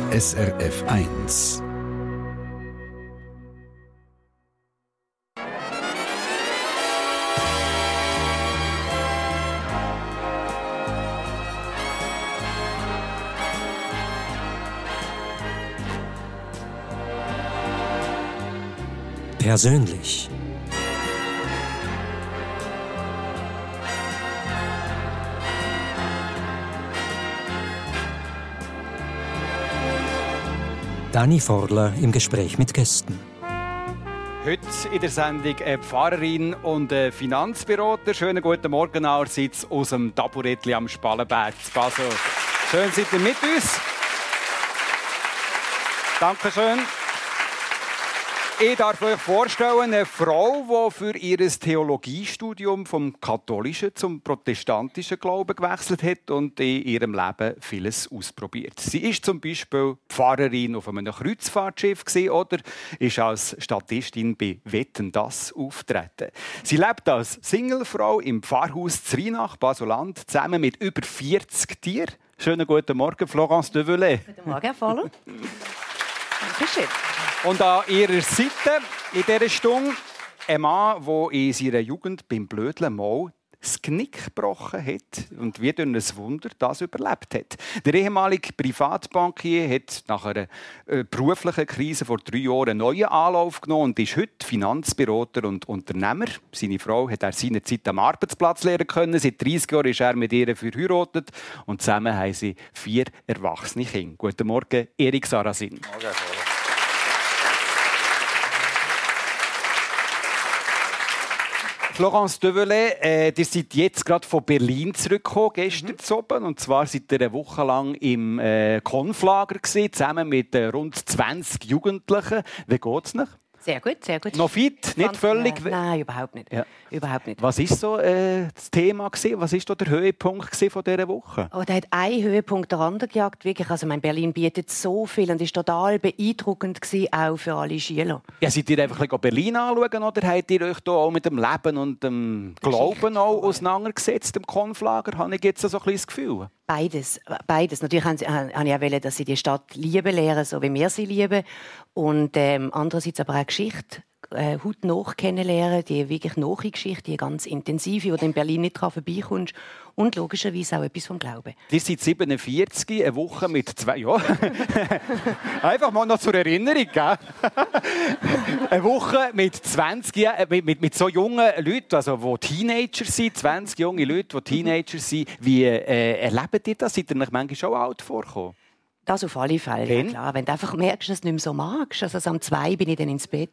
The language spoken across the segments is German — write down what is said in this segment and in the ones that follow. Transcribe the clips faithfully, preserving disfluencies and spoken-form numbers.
S R F eins. Persönlich. Dani Forler im Gespräch mit Gästen. Heute in der Sendung eine Pfarrerin und ein Finanzberater. Schönen guten Morgen allerseits aus dem Taburettli am Spallenberg zu Basel. Schön, seid ihr mit uns. Dankeschön. Ich darf euch vorstellen, eine Frau, die für ihr Theologiestudium vom katholischen zum protestantischen Glauben gewechselt hat und in ihrem Leben vieles ausprobiert. Sie ist zum Beispiel Pfarrerin auf einem Kreuzfahrtschiff oder ist als Statistin bei «Wetten, das» auftreten. Sie lebt als Singlefrau im Pfarrhaus Zrynach, Basel-Land, zusammen mit über vierzig Tieren. Schönen guten Morgen, Florence Develay. Guten Morgen, Herr Voller. Dankeschön. Und an ihrer Seite in dieser Stunde ein Mann, der in seiner Jugend beim Blödeln mal das Knick gebrochen hat und wie durch ein Wunder das überlebt hat. Der ehemalige Privatbankier hat nach einer äh, beruflichen Krise vor drei Jahren einen neuen Anlauf genommen und ist heute Finanzberater und Unternehmer. Seine Frau hat er seinerzeit am Arbeitsplatz lernen können. Seit dreissig Jahren ist er mit ihr verheiratet und zusammen haben sie vier erwachsene Kinder. Guten Morgen, Erik Sarasin. Morgen. Florence Develay, äh, ihr seid jetzt gerade von Berlin zurückgekommen, gestern mhm. oben. Und zwar seid ihr eine Woche lang im äh, Konflager gewesen, zusammen mit äh, rund zwanzig Jugendlichen. Wie geht's noch? Sehr gut, sehr gut. Noch fit? Nicht völlig? Äh, nein, überhaupt nicht. Ja. Überhaupt nicht. Was war so äh, das Thema gewesen? Was war der Höhepunkt von dieser Woche? Oh, da hat ein Höhepunkt der andere gejagt. Wirklich. Also, mein Berlin bietet so viel und ist total beeindruckend gewesen, auch für alle Schüler. Ja, seid ihr einfach Berlin anschauen oder habt ihr euch da auch mit dem Leben und dem Glauben auch auseinandergesetzt, dem Konflager? Habe ich jetzt so ein bisschen das Gefühl? Beides, beides. Natürlich habe ich auch wollen, dass sie die Stadt lieben lernen, so wie wir sie lieben. Und ähm, andererseits aber auch Geschichte äh, hautnah kennenlernen, die wirklich nahe Geschichte, die ganz intensive, die du in Berlin nicht vorbeikommst. Und logischerweise auch etwas vom Glauben. Ihr seid siebenundvierzig, eine Woche mit zwei Jahren. Einfach mal noch zur Erinnerung, gell? Eine Woche mit zwanzig, mit, mit, mit so jungen Leuten, also die Teenager sind, zwanzig junge Leute, die Teenager sind. Wie äh, erlebt ihr das? Seid ihr euch manchmal schon alt vorgekommen? Das auf alle Fälle, ja, klar. Wenn du einfach merkst, dass du nicht mehr so magst. Also um zwei bin ich dann ins Bett.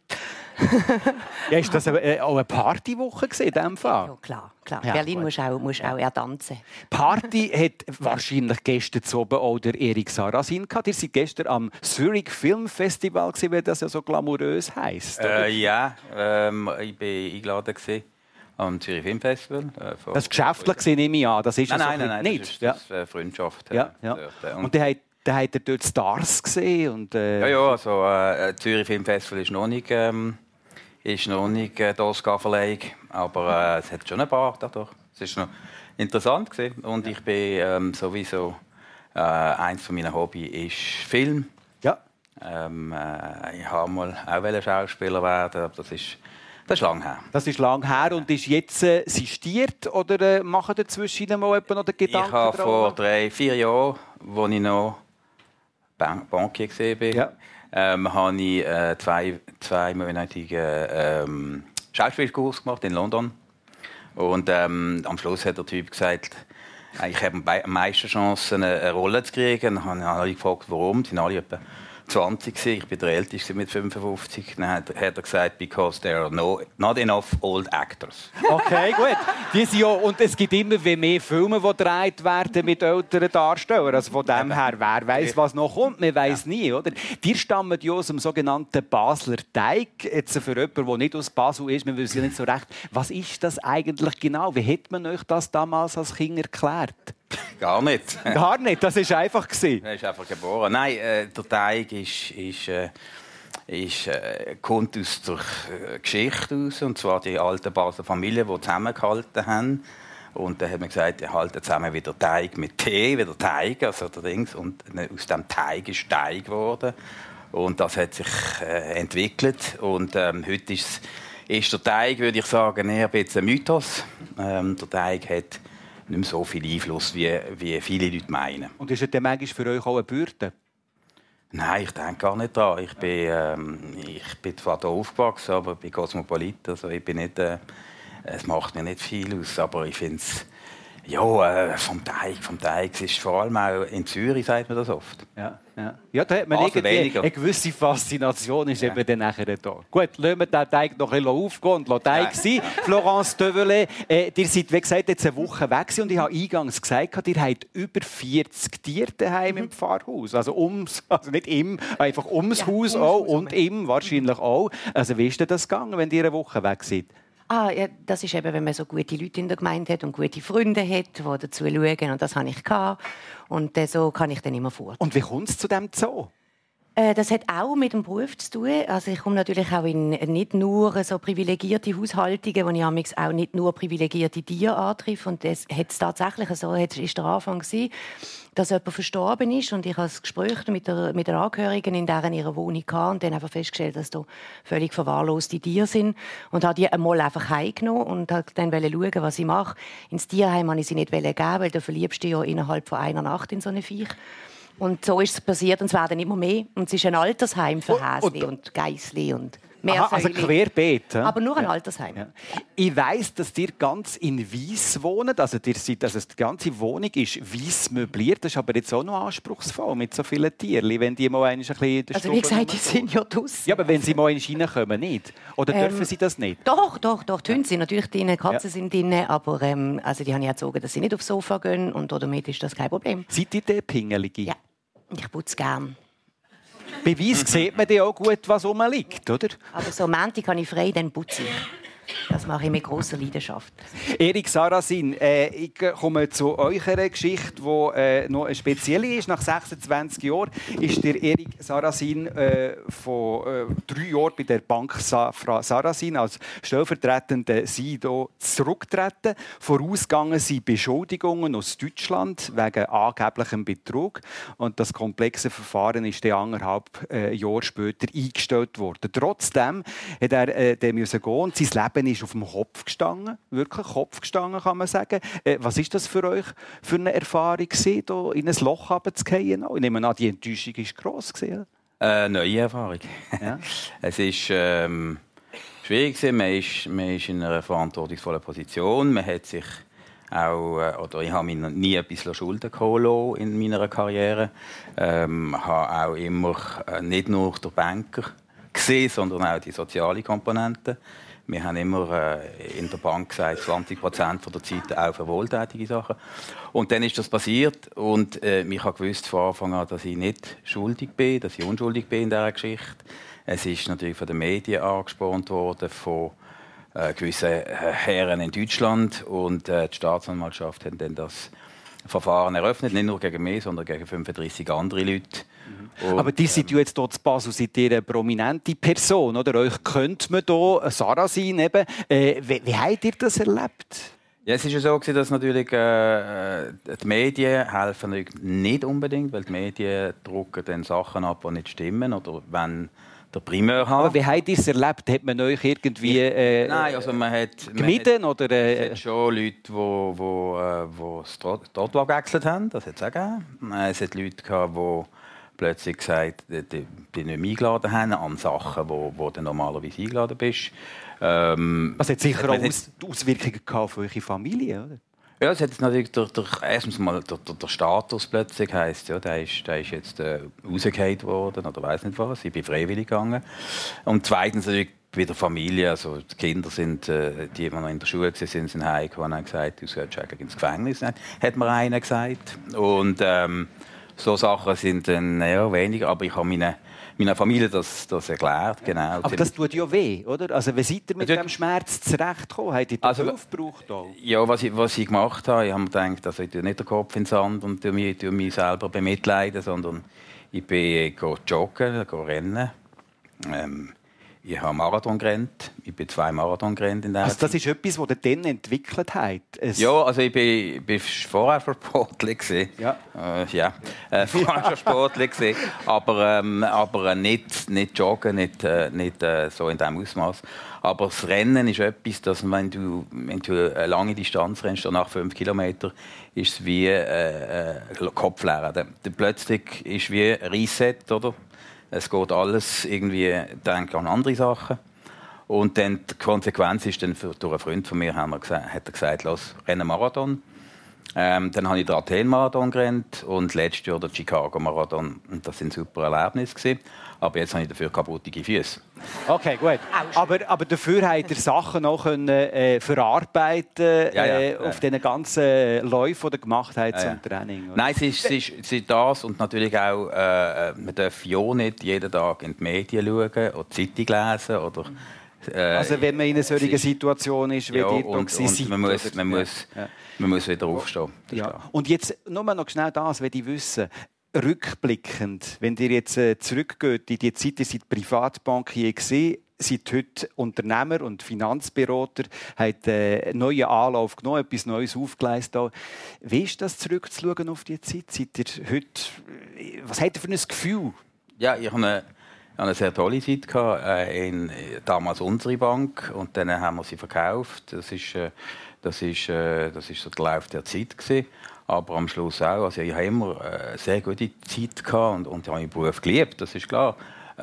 Ja, ist das eine, auch eine Partywoche in diesem Fall? Ja, klar. klar. Ja, Berlin musst auch, musst auch eher tanzen. Party hat wahrscheinlich gestern zu oben auch der Erik Sarasin gehabt. Ihr seid gestern am Zurich Film Festival, weil das ja so glamourös heisst. Äh, ja, ähm, ich war eingeladen am Zürich Film Festival. Äh, das ist geschäftlich gesehen, nehme ich an. Das ist nein, so nein, nein, nein, nicht. Das ist, das ist äh, Freundschaft. Ja, ja. Dort. Und, und der hat Da hat er dort Stars gesehen. Und, äh... Ja, ja, also äh, Zürich Film Festival ist noch nicht, ähm, ist noch nicht äh, die Oscar-Verleihung, aber äh, es hat schon ein paar dadurch. Es war noch interessant gewesen. Und ich bin ähm, sowieso äh, eins meiner Hobbys ist Film. Ja. Ähm, äh, ich wollte mal auch Schauspieler werden, aber das ist Das ist lang her. Das ist lang her und ist jetzt äh, sistiert oder äh, machen dazwischen mal jemanden oder Gedanken? Ich habe vor drei, vier Jahren, als ich noch Ban- Bankier war, ja. ähm, habe ich äh, zwei, zweimonatigen ähm, Schauspielkurs gemacht in London. Und ähm, am Schluss hat der Typ gesagt, ich habe am meisten Chancen, eine Rolle zu kriegen. Dann habe ich alle gefragt, warum. Die sind alle etwa zwanzig. Ich bin der Älteste mit fünfundfünfzig. Dann hat er gesagt, because there are no, not enough old actors. Okay, gut. Die sind ja, und es gibt immer mehr Filme, die gedreht werden mit älteren Darstellern. Also von dem her, wer weiß, was noch kommt, man weiß ja. nie, oder? Die stammen ja aus dem sogenannten Basler Teig. Jetzt für jemanden, der nicht aus Basel ist, wir wissen ja nicht so recht, was ist das eigentlich genau? Wie hat man euch das damals als Kind erklärt? Gar nicht. Gar nicht, das war einfach. Er ist einfach geboren. Nein, äh, der Teig ist, ist, äh, ist, äh, kommt aus der äh, Geschichte aus, und zwar die alten Basler Familien, die zusammengehalten haben. Und dann hat man gesagt, wir halten zusammen wieder Teig mit Tee, wieder Teig, also der Dings. Und aus dem Teig ist Teig geworden. Und das hat sich äh, entwickelt. Und ähm, heute ist, ist der Teig, würde ich sagen, eher ein bisschen ein Mythos. Ähm, der Teig hat nicht mehr so viel Einfluss, wie, wie viele Leute meinen. Und ist er manchmal für euch auch eine Bürde? Nein, ich denke gar nicht daran. Ich bin, ähm, ich bin zwar hier aufgewachsen, aber ich bin Kosmopolit. Also ich bin nicht, äh, es macht mir nicht viel aus, aber ich finde es... Ja, äh, vom Teig, vom Teig. Es ist vor allem auch in Zürich, sagt man das oft. Ja, ja. Ja, da hat man Also irgendwie eine gewisse Faszination, ist ja. eben dann nachher da. Gut, lassen wir den Teig noch ein bisschen aufgehen und lassen Teig sein. Florence Develet, äh, ihr seid, wie gesagt, jetzt eine Woche weg und ich habe eingangs gesagt, ihr habt über vierzig Tiere daheim im Pfarrhaus. Also, ums, also nicht im, einfach ums ja, Haus ums auch Haus und im wahrscheinlich auch. Also wie ist denn das gegangen, wenn ihr eine Woche weg seid? Ah, ja, das ist eben, wenn man so gute Leute in der Gemeinde hat und gute Freunde hat, die dazu schauen. Und das hatte ich. Und äh, so kann ich dann immer fort. Und wie kommt es zu diesem Zoo? Äh, das hat auch mit dem Beruf zu tun. Also ich komme natürlich auch in nicht nur so privilegierte Haushaltungen, wo ich amigs auch nicht nur privilegierte Tiere antreffe. Und das hat es tatsächlich so, das war der Anfang gewesen, dass jemand verstorben ist und ich habe ein Gespräch mit der, mit der Angehörigen in deren ihrer Wohnung hatte und dann einfach festgestellt, dass da völlig verwahrloste Tiere sind und habe die einmal einfach heimgenommen und dann schauen, was ich mache. Ins Tierheim wollte ich sie nicht geben, weil du verliebst dich ja innerhalb von einer Nacht in so eine Viech. Und so ist es passiert und es werden immer mehr. Und es ist ein Altersheim für Häsli und, und Geissli und Aha, also querbeet. Ja? Aber nur ein ja. Altersheim. Ja. Ich weiss, dass ihr ganz in Weiss wohnt. Also, ihr seid, also die ganze Wohnung ist weiss möbliert. Das ist aber jetzt auch noch anspruchsvoll mit so vielen Tieren, wenn die mal ein bisschen in der Also wie gesagt, die sind ja draussen. Ja, aber wenn sie mal reinkommen, nicht? Oder ähm, dürfen sie das nicht? Doch, doch, doch. Die Hunde sind natürlich drin, Katzen ja. sind drin. Aber ähm, also die haben ja gezogen, dass sie nicht aufs Sofa gehen. Und damit ist das kein Problem. Seid ihr der Pingelige? Ja, ich putze gern. Bei Weiss sieht man auch gut, was rumliegt, oder? Aber so am Montag habe ich frei, dann putze ich. Das mache ich mit grosser Leidenschaft. Erik Sarrazin, äh, ich komme zu eurer Geschichte, die äh, noch eine spezielle ist. Nach sechsundzwanzig Jahren ist der Erik Sarrazin äh, von äh, drei Jahren bei der Bank Sarrazin als stellvertretender C E O zurückgetreten. Vorausgegangen sind Beschuldigungen aus Deutschland wegen angeblichem Betrug. Und das komplexe Verfahren ist dann anderthalb äh, Jahre später eingestellt worden. Trotzdem hat er äh, gehen und sein Leben ist auf dem Kopf gestanden, wirklich Kopf gestanden, kann man sagen. Äh, was ist das für euch für eine Erfahrung gewesen, da in ein Loch runterzufallen? Ich nehme an, die Enttäuschung war gross gewesen. Äh, neue Erfahrung. Ja. Es ist ähm, schwierig gewesen. Man ist, man ist in einer verantwortungsvollen Position. Man hat sich auch, äh, oder ich habe mir nie etwas Schulden geholt in meiner Karriere. Ähm, habe auch immer äh, nicht nur der Banker gesehen, sondern auch die soziale Komponente. Wir haben immer äh, in der Bank gesagt, zwanzig Prozent der Zeit auch für wohltätige Sachen. Und dann ist das passiert und äh, ich habe gewusst von Anfang an, dass ich nicht schuldig bin, dass ich unschuldig bin in dieser Geschichte. Es ist natürlich von den Medien angespornt worden, von äh, gewissen äh, Herren in Deutschland und äh, die Staatsanwaltschaft hat dann das Verfahren eröffnet, nicht nur gegen mich, sondern gegen fünfunddreissig andere Leute. Und, aber die sind ja jetzt hier zu Basel, seid ihr eine prominente Person, oder? Euch könnte man hier Sarrazin eben. Äh, wie, wie habt ihr das erlebt? Ja, es ist ja so, dass natürlich äh, die Medien helfen nicht unbedingt, weil die Medien drucken dann Sachen ab, die nicht stimmen oder wenn der Primär haben. Aber wie habt ihr es erlebt? Hat man euch irgendwie äh, Nein, also man hat, gemieden? Man hat, oder, äh, es hat schon Leute, die wo, wo, äh, wo das Trottoir gewechselt haben, das hat es auch gegeben. Es hat Leute gehabt, die plötzlich gesagt, die, die, die nicht mehr eingeladen haben an Sachen, wo, wo du normalerweise eingeladen bist. Ähm, das hat sicher auch Aus, Auswirkungen gehabt für eure Familie, oder? Ja, es hat natürlich der, der, erstens mal der, der, der Status plötzlich heisst, ja, der ist, der ist jetzt äh, rausgefallen worden oder weiß nicht was. Ich bin freiwillig gegangen. Und zweitens natürlich wieder Familie, also die Kinder sind, äh, die, die noch in der Schule waren, sind, sind heimgekommen und haben gesagt, du sollst eigentlich ins Gefängnis. Hat mir einer gesagt. Und ähm, so Sachen sind dann ja, weniger, aber ich habe meine, meiner Familie das, das erklärt. Genau. Aber das tut ja weh, oder? Also, wie seid ihr mit dem Schmerz zurechtgekommen? Habt ihr das also, aufgebraucht? Auch? Ja, was ich, was ich gemacht habe, ich habe mir gedacht, also ich tue nicht den Kopf in den Sand und tue mich, tue mich selber bemitleiden, sondern ich bin joggen, rennen. Ähm, Ich habe Marathon gerannt. Ich bin zwei Marathon gerannt in der Also das ist etwas, das ihr dann entwickelt habt? Es ja, also ich bin, bin vorher schon Sportler gewesen. Ja. Äh, ja. Äh, vorher schon Sportler gewesen. Aber, ähm, aber nicht, nicht joggen, nicht, äh, nicht äh, so in diesem Ausmaß. Aber das Rennen ist etwas, dass wenn du, wenn du eine lange Distanz rennst, nach fünf Kilometern, ist es wie äh, äh, Kopfleer. Plötzlich ist es wie ein Reset, oder? Es geht alles irgendwie denke an andere Sachen. Und dann die Konsequenz ist dann für, durch einen Freund von mir, haben wir gesagt, hat er gesagt, los, rennen Marathon. Ähm, dann habe ich den Athen-Marathon gerannt und letztes Jahr den Chicago-Marathon. Und das waren super Erlebnisse gewesen. Aber jetzt habe ich dafür kaputte Füße. Okay, gut. Aber, aber dafür habt ihr Sachen auch können, äh, verarbeiten ja, ja, äh, auf ja. diesen ganzen Läufen, die ihr gemacht habt zum ja, ja. Training. Oder? Nein, es ist, es, ist, es ist das und natürlich auch, äh, man darf ja nicht jeden Tag in die Medien schauen oder die Zeitung lesen. Oder, äh, also wenn man in einer solchen Situation ist, wie ja, ihr und, und man, muss, man, muss, ja. man muss wieder aufstehen. Ja. Und jetzt nur noch schnell das, wenn ich wissen. Rückblickend, wenn ihr jetzt äh, zurückgeht in die Zeit, ihr seid Privatbankier gewesen, seid heute Unternehmer und Finanzberater, habt äh, einen neuen Anlauf genommen, etwas Neues aufgeleistet. Wie ist das, zurückzuschauen auf die Zeit? Seid ihr heute, was habt ihr für ein Gefühl? Ja, ich habe eine, eine sehr tolle Zeit gehabt, äh, in damals unsere Bank, und dann haben wir sie verkauft. Das ist, äh, das ist, äh, das ist so der Lauf der Zeit gewesen. Aber am Schluss auch. Also ich habe immer eine sehr gute Zeit gehabt und, und ich habe meinen Beruf geliebt, das ist klar.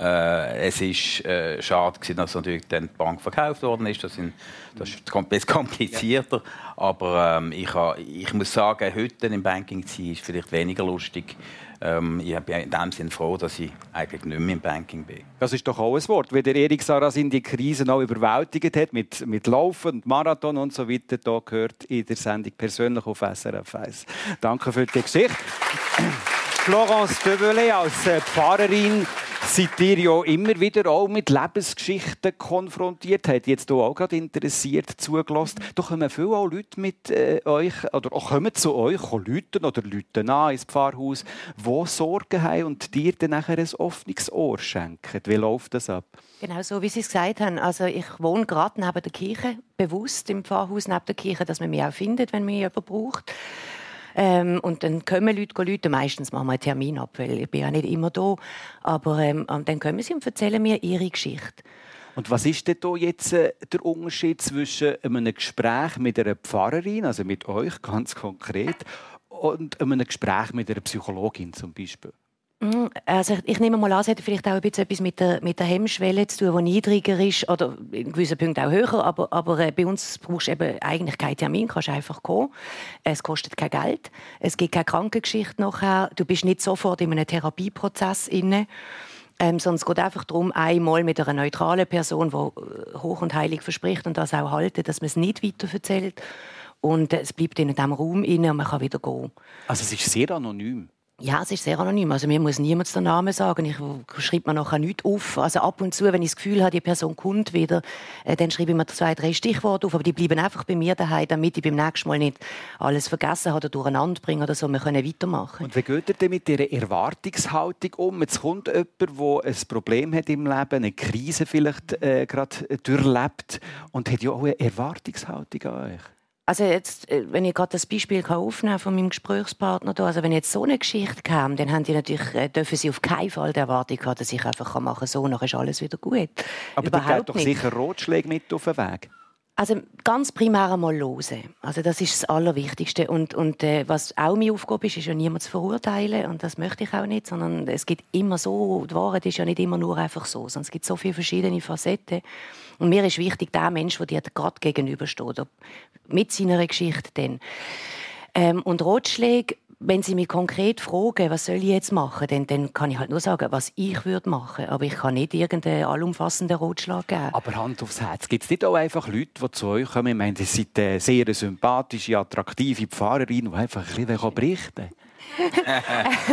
Äh, es war äh, schade, dass natürlich dann die Bank verkauft worden ist. Das, sind, das ist ein bisschen komplizierter. Ja. Aber ähm, ich, ha, ich muss sagen, heute im Banking zu sein, ist vielleicht weniger lustig. Ähm, ich bin in dem Sinne froh, dass ich eigentlich nicht mehr im Banking bin. Das ist doch auch ein Wort. Wie der Erik Sarrazin die Krise auch überwältigt hat, mit, mit Laufen, Marathon und so weiter, da gehört in der Sendung persönlich auf S R F eins. Danke für die Geschichte. Florence Develay als Pfarrerin, seid ihr ja immer wieder auch mit Lebensgeschichten konfrontiert, habt jetzt hier auch gerade interessiert zugelassen. Da kommen viele auch Leute mit äh, euch, oder auch kommen zu euch, Leute oder Leute an ins Pfarrhaus, die Sorgen haben und dir dann nachher ein offenes Ohr schenken. Wie läuft das ab? Genau so, wie Sie es gesagt haben. Also ich wohne gerade neben der Kirche, bewusst im Pfarrhaus neben der Kirche, dass man mich auch findet, wenn mich jemand braucht. Ähm, und dann kommen Leute, Leute, meistens machen wir einen Termin ab, weil ich bin ja nicht immer da. Aber ähm, dann kommen sie und erzählen mir ihre Geschichte. Und was ist denn da jetzt äh, der Unterschied zwischen einem Gespräch mit einer Pfarrerin, also mit euch ganz konkret, und einem Gespräch mit einer Psychologin zum Beispiel? Also ich nehme mal an, es hat vielleicht auch ein bisschen etwas mit der, mit der Hemmschwelle zu tun, die niedriger ist oder in gewissen Punkten auch höher. Aber, aber äh, bei uns brauchst du eben eigentlich keinen Termin, kannst einfach kommen. Es kostet kein Geld, es gibt keine Krankengeschichte nachher. Du bist nicht sofort in einem Therapieprozess inne. Ähm, sondern es geht einfach darum, einmal mit einer neutralen Person, die hoch und heilig verspricht und das auch halten, dass man es nicht weiterverzählt. Und äh, es bleibt in diesem Raum inne und man kann wieder gehen. Also es ist sehr anonym? Ja, es ist sehr anonym. Also mir muss niemand den Namen sagen. Ich schreibe mir nachher nichts auf. Also ab und zu, wenn ich das Gefühl habe, die Person kommt wieder, äh, dann schreibe ich mir zwei, drei Stichworte auf. Aber die bleiben einfach bei mir daheim, damit ich beim nächsten Mal nicht alles vergessen habe oder durcheinander bringe oder so. Wir können weitermachen. Und wie geht ihr denn mit dieser Erwartungshaltung um? Jetzt kommt jemand, der ein Problem hat im Leben, eine Krise vielleicht äh, gerade durchlebt und hat ja auch eine Erwartungshaltung an euch. Also jetzt, wenn ich gerade das Beispiel aufnehmen von meinem Gesprächspartner hier, also wenn jetzt so eine Geschichte kam, dann haben die natürlich, äh, dürfen sie auf keinen Fall die Erwartung haben, dass ich einfach machen kann, so, nachher ist alles wieder gut. Aber du gehst doch sicher Rotschläge mit auf den Weg. Also ganz primär einmal hören. Also das ist das Allerwichtigste. Und, und äh, was auch meine Aufgabe ist, ist ja niemand zu verurteilen. Und das möchte ich auch nicht. Sondern es gibt immer so, die Wahrheit ist ja nicht immer nur einfach so. Sondern es gibt so viele verschiedene Facetten. Und mir ist wichtig, der Mensch, der dir gerade gegenübersteht. Mit seiner Geschichte dann. Ähm, und Ratschläge, wenn Sie mich konkret fragen, was soll ich jetzt machen, dann, dann kann ich halt nur sagen, was ich würde machen. Aber ich kann nicht irgendeinen allumfassenden Ratschlag geben. Aber Hand aufs Herz, gibt es nicht auch einfach Leute, die zu euch kommen? Ich meine, Sie sind eine sehr sympathische, attraktive Pfarrerin, die einfach ein bisschen berichten kann.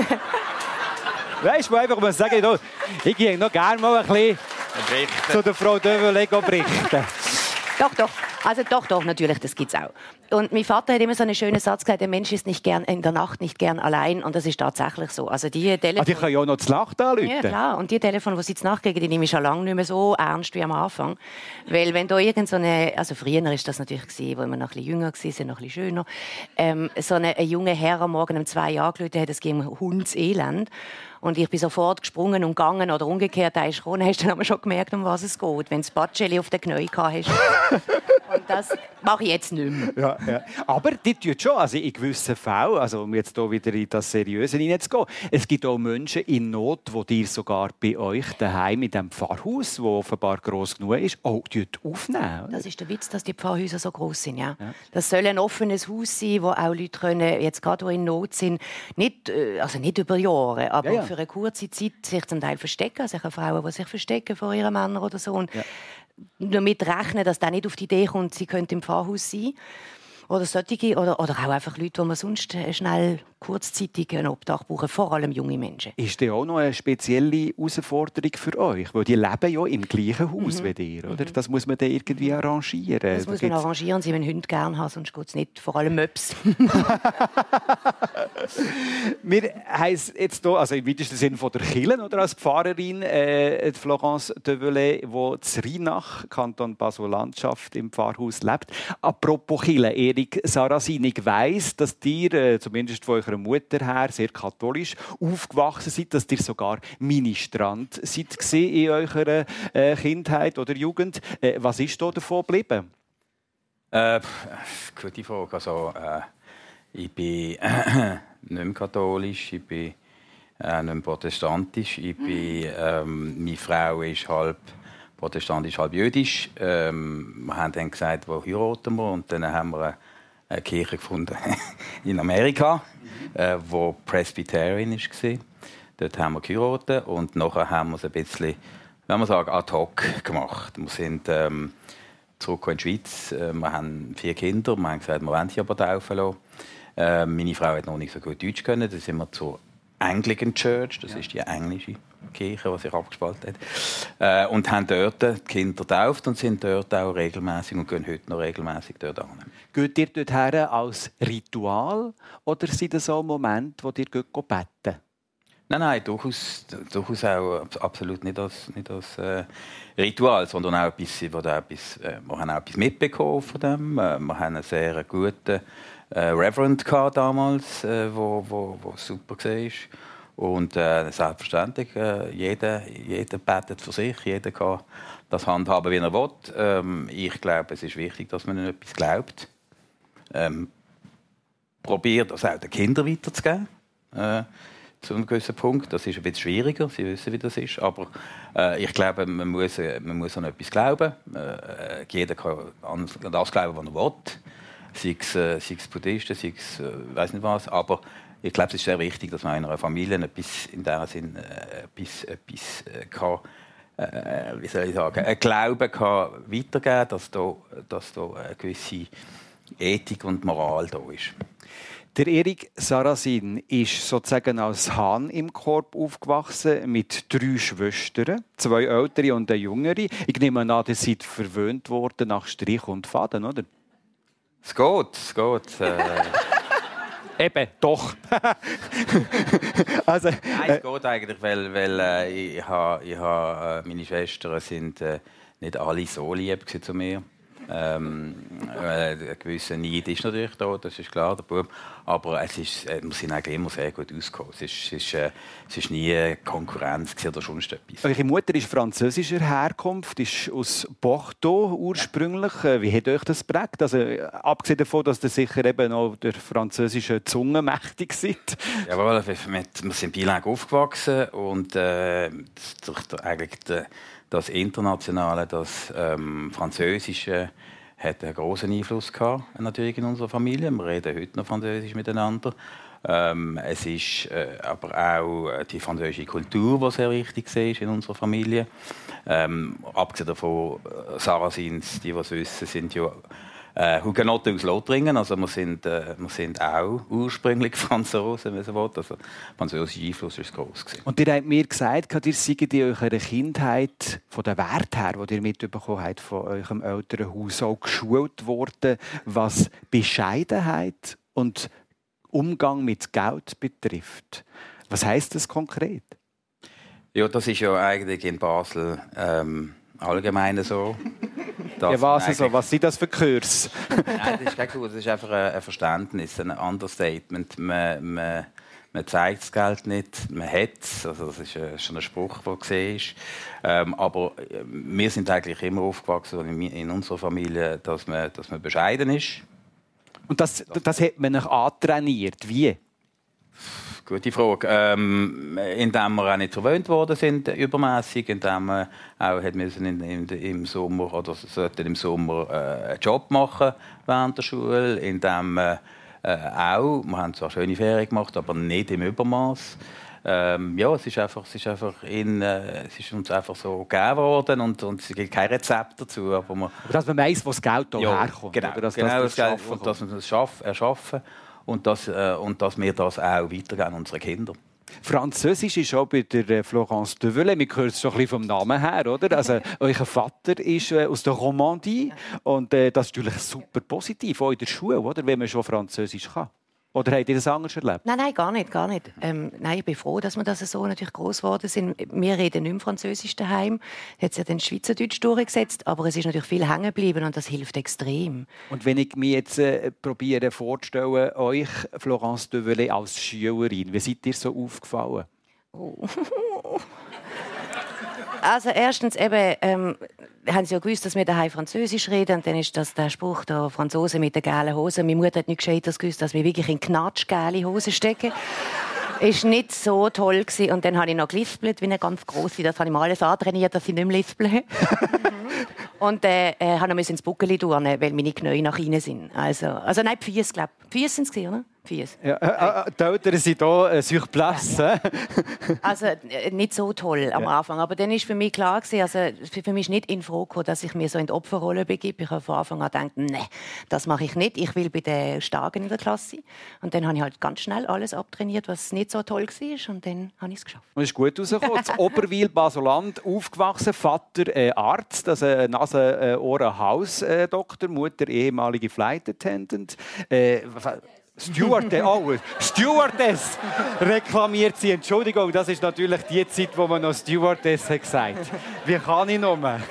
Weißt du, einfach mal sagen, ich gehe noch gerne mal ein bisschen berichten. Zu der Frau Develay berichten. Doch, doch. Also doch, doch, natürlich, das gibt es auch. und mein Vater hat immer so einen schönen Satz gesagt, der Mensch ist nicht gern, in der Nacht nicht gern allein. Und das ist tatsächlich so. Also die Telefon... Ah, die können ja auch noch zu Nacht anrufen. Ja, klar. Und die Telefone, die sie zu Nacht kriegen, die nehme ich schon lange nicht mehr so ernst wie am Anfang. Weil wenn da irgend so eine... Also früher war das natürlich, gewesen, wo wir noch ein bisschen jünger waren, noch ein bisschen schöner. Ähm, so eine, ein junger Herr am Morgen um zwei Jahre gerufen hat, es ging um Hundselend. Und ich bin sofort gesprungen und gegangen oder umgekehrt. Da ist gekommen, hast du dann schon gemerkt, um was es geht, wenn du das Batscheli auf den Knien gehabt hast. Und das mache ich jetzt nicht mehr. Ja, ja. Aber die tut schon, also in gewissen Fällen, also um jetzt hier wieder in das Seriöse hineinzugehen, es gibt auch Menschen in Not, die dir sogar bei euch daheim in diesem Pfarrhaus, das offenbar gross genug ist, auch aufnehmen. Oder? Das ist der Witz, dass die Pfarrhäuser so gross sind. Ja. Ja. Das soll ein offenes Haus sein, wo auch Leute können, jetzt gerade die in Not sind, nicht, also nicht über Jahre, aber ja, ja. für eine kurze Zeit sich zum Teil verstecken. Also Frauen, die sich verstecken vor ihren Männern oder so. Und ja. damit rechnen, dass der nicht auf die Idee kommt, sie könnte im Pfarrhaus sein. Oder solche, oder, oder auch einfach Leute, die man sonst schnell kurzzeitig einen Obdach brauchen, vor allem junge Menschen. Ist das auch noch eine spezielle Herausforderung für euch? Weil die leben ja im gleichen Haus mhm. wie ihr, oder? Das muss man dann irgendwie arrangieren. Das muss man arrangieren, sie wollen Hunde gerne haben, sonst geht es nicht, vor allem Möps. Wir heißen jetzt hier, also im weitesten Sinne von der Kirche oder als Pfarrerin, äh, Florence Develay, die in Rheinach, Kanton Basel-Landschaft, im Pfarrhaus lebt. Apropos Kirche, Erik Sarrazin, ich weiss, dass ihr, äh, zumindest von eurer Mutter her, sehr katholisch aufgewachsen seid, dass ihr sogar Ministrant seid in eurer äh, Kindheit oder Jugend. Äh, was ist da davon geblieben? Äh, gute Frage. Also, äh, ich bin äh, nicht mehr katholisch, ich bin äh, nicht mehr protestantisch. Ich bin, ähm, meine Frau ist halb protestantisch, halb jüdisch. Ähm, wir haben dann gesagt, wo heiraten wir? Und dann haben wir eine Kirche gefunden in Amerika, äh, wo Presbyterian war. Dort haben wir geheiratet und nachher haben wir es ein bisschen, wenn man sagen, ad hoc gemacht. Wir sind ähm, zurück in die Schweiz. Wir haben vier Kinder. Wir haben gesagt, wir wollen sie aber taufen lassen. Äh, meine Frau hat noch nicht so gut Deutsch können. Dann sind wir zur Anglican Church, das ja. ist die englische Kirche, die sich abgespalten hat, äh, und haben dort die Kinder getauft und sind dort auch regelmäßig und gehen heute noch regelmäßig dort hin. Geht ihr dort her als Ritual oder sind das so Momente, wo ihr beten? Nein, nein, durchaus, durchaus auch absolut nicht als, nicht als äh, Ritual, sondern auch etwas, wo da etwas, äh, wir haben auch etwas mitbekommen von dem. Äh, wir haben einen sehr guten äh, Reverend gehabt damals, äh, wo, wo, wo super war. Und äh, selbstverständlich, äh, jeder, jeder betet für sich, jeder kann das handhaben, wie er will. Ähm, ich glaube, es ist wichtig, dass man an etwas glaubt. Ähm, probiert das auch den Kindern weiterzugeben. Äh, zu einem gewissen Punkt. Das ist ein bisschen schwieriger, Sie wissen, wie das ist. Aber äh, ich glaube, man muss, man muss an etwas glauben. Äh, jeder kann an das glauben, was er will. Sei es, äh, sei es Buddhisten, sei es äh, weiss nicht was. Aber ich glaube, es ist sehr wichtig, dass man in einer Familie etwas, in diesem Sinn äh, etwas, etwas äh, kann, äh, wie soll ich sagen, einen Glauben kann weitergeben kann, dass da, dass da eine gewisse Ethik und Moral da ist. Der Erik Sarrazin ist sozusagen als Hahn im Korb aufgewachsen mit drei Schwestern, zwei ältere und eine jüngere. Ich nehme an, ihr seid verwöhnt worden nach Strich und Faden, oder? Es geht, es geht. Äh... Eben, doch. also, Nein, es geht eigentlich, weil, weil äh, ich ha, ich ha, äh, meine Schwestern sind äh, nicht alle so lieb zu mir. Ähm, äh, ein gewisser Neid ist natürlich da, das ist klar, der Bub. Aber es ist, äh, wir sind eigentlich immer sehr gut ausgekommen. Es ist, es ist, äh, es ist nie Konkurrenz oder sonst etwas. Eure Mutter ist französischer Herkunft, ist aus Bordeaux ursprünglich. Wie hat euch das geprägt? Also, abgesehen davon, dass ihr sicher eben auch der französischen Zunge mächtig seid. Jawohl, wir sind bilingue aufgewachsen und äh, durch eigentlich der Das Internationale, das ähm, Französische hat einen großen Einfluss gehabt, natürlich in unserer Familie. Wir reden heute noch Französisch miteinander. Ähm, es ist äh, aber auch die französische Kultur, die sehr wichtig war in unserer Familie. Ähm, abgesehen davon, Sarrazins, die was wissen, sind ja Äh, Hugenotten aus Lothringen, also wir sind, äh, wir sind auch ursprünglich Franzosen, wenn man so will. Also französischer Einfluss war gross. Und ihr habt mir gesagt, ihr seid in eurer Kindheit von den Werten her, die ihr mitbekommen habt, von eurem Elternhaus auch geschult worden, was Bescheidenheit und Umgang mit Geld betrifft. Was heisst das konkret? Ja, das ist ja eigentlich in Basel ähm, allgemein so. Ja, was, also, was sind das für Kurse? Nein, das ist kein Kurs, das ist einfach ein Verständnis, ein Understatement. Man, man, man zeigt das Geld nicht, man hat es. Also das ist schon ein Spruch, der gesehen ist. Ähm, aber wir sind eigentlich immer aufgewachsen in, in unserer Familie, dass man, dass man bescheiden ist. Und das, das hat man euch antrainiert. Wie? Gute Frage. Ähm, indem wir auch nicht verwöhnt worden sind, übermäßig, indem wir auch hat müssen in, in, im Sommer oder sollten im Sommer äh, einen Job machen während der Schule, indem wir äh, auch, wir haben zwar schöne Ferien gemacht, aber nicht im Übermaß. Ähm, ja, es ist einfach, es ist einfach in, äh, es ist uns einfach so gegeben worden und, und es gibt kein Rezept dazu, aber, man, aber dass man weiss, wo das Geld hier ja, herkommt, genau, oder dass, genau, dass das und dass wir es erschaffen. Und dass, äh, und dass wir das auch weitergeben an unsere Kinder. Französisch ist auch bei der Florence Develle, wir hören es schon ein bisschen vom Namen her, oder? Also, euer Vater ist äh, aus der Romandie und äh, das ist natürlich super positiv, auch in der Schule, oder? Wenn man schon Französisch kann. Oder habt ihr das anders erlebt? Nein, nein, gar nicht, gar nicht. Ähm, nein, ich bin froh, dass wir das so natürlich gross geworden sind. Wir reden nicht mehr Französisch daheim. Jetzt hat ja den Schweizerdeutsch durchgesetzt, aber es ist natürlich viel hängen geblieben und das hilft extrem. Und wenn ich mir jetzt äh, probiere vorzustellen, euch, Florence Develle, als Schülerin, wie seid ihr so aufgefallen? Oh. Also erstens eben, ähm, haben sie ja gewusst, dass wir daheim Französisch reden. Und dann ist das der Spruch, der Franzose mit den gelben Hosen. Meine Mutter hat nicht Gescheites gewusst, dass wir wirklich in knatschgelbe Hosen stecken. Ist nicht so toll gewesen. Und dann habe ich noch gelispelt, wie eine ganz grosse. Das habe ich mir alles antrainiert, dass ich nicht mehr lispele. Und äh, äh, habe noch ins Buckeli tun, weil meine Knie nach innen sind. Also, also nein, die Füße, glaube ich. Die Füße sind es, oder? Ja, äh, äh, die Eltern sind hier äh, sur place. Ja, ja. Also äh, nicht so toll am ja. Anfang. Aber dann war für mich klar, gewesen, also für, für mich ist nicht in Frage gekommen, dass ich mir so in die Opferrolle begebe. Ich habe von Anfang an gedacht, nein, das mache ich nicht. Ich will bei den Starken in der Klasse sein. Und dann habe ich halt ganz schnell alles abtrainiert, was nicht so toll war. Und dann habe ich es geschafft. Und es ist gut rausgekommen. In Oberwil, Baseland, aufgewachsen, Vater äh, Arzt, also Nase-Ohren-Haus-Doktor, Mutter ehemalige Flight Attendant. Äh, Stewardess, oh, Stewardess reklamiert sie. Entschuldigung, das ist natürlich die Zeit, wo man noch Stewardess hat gesagt. Wie kann ich noch mehr?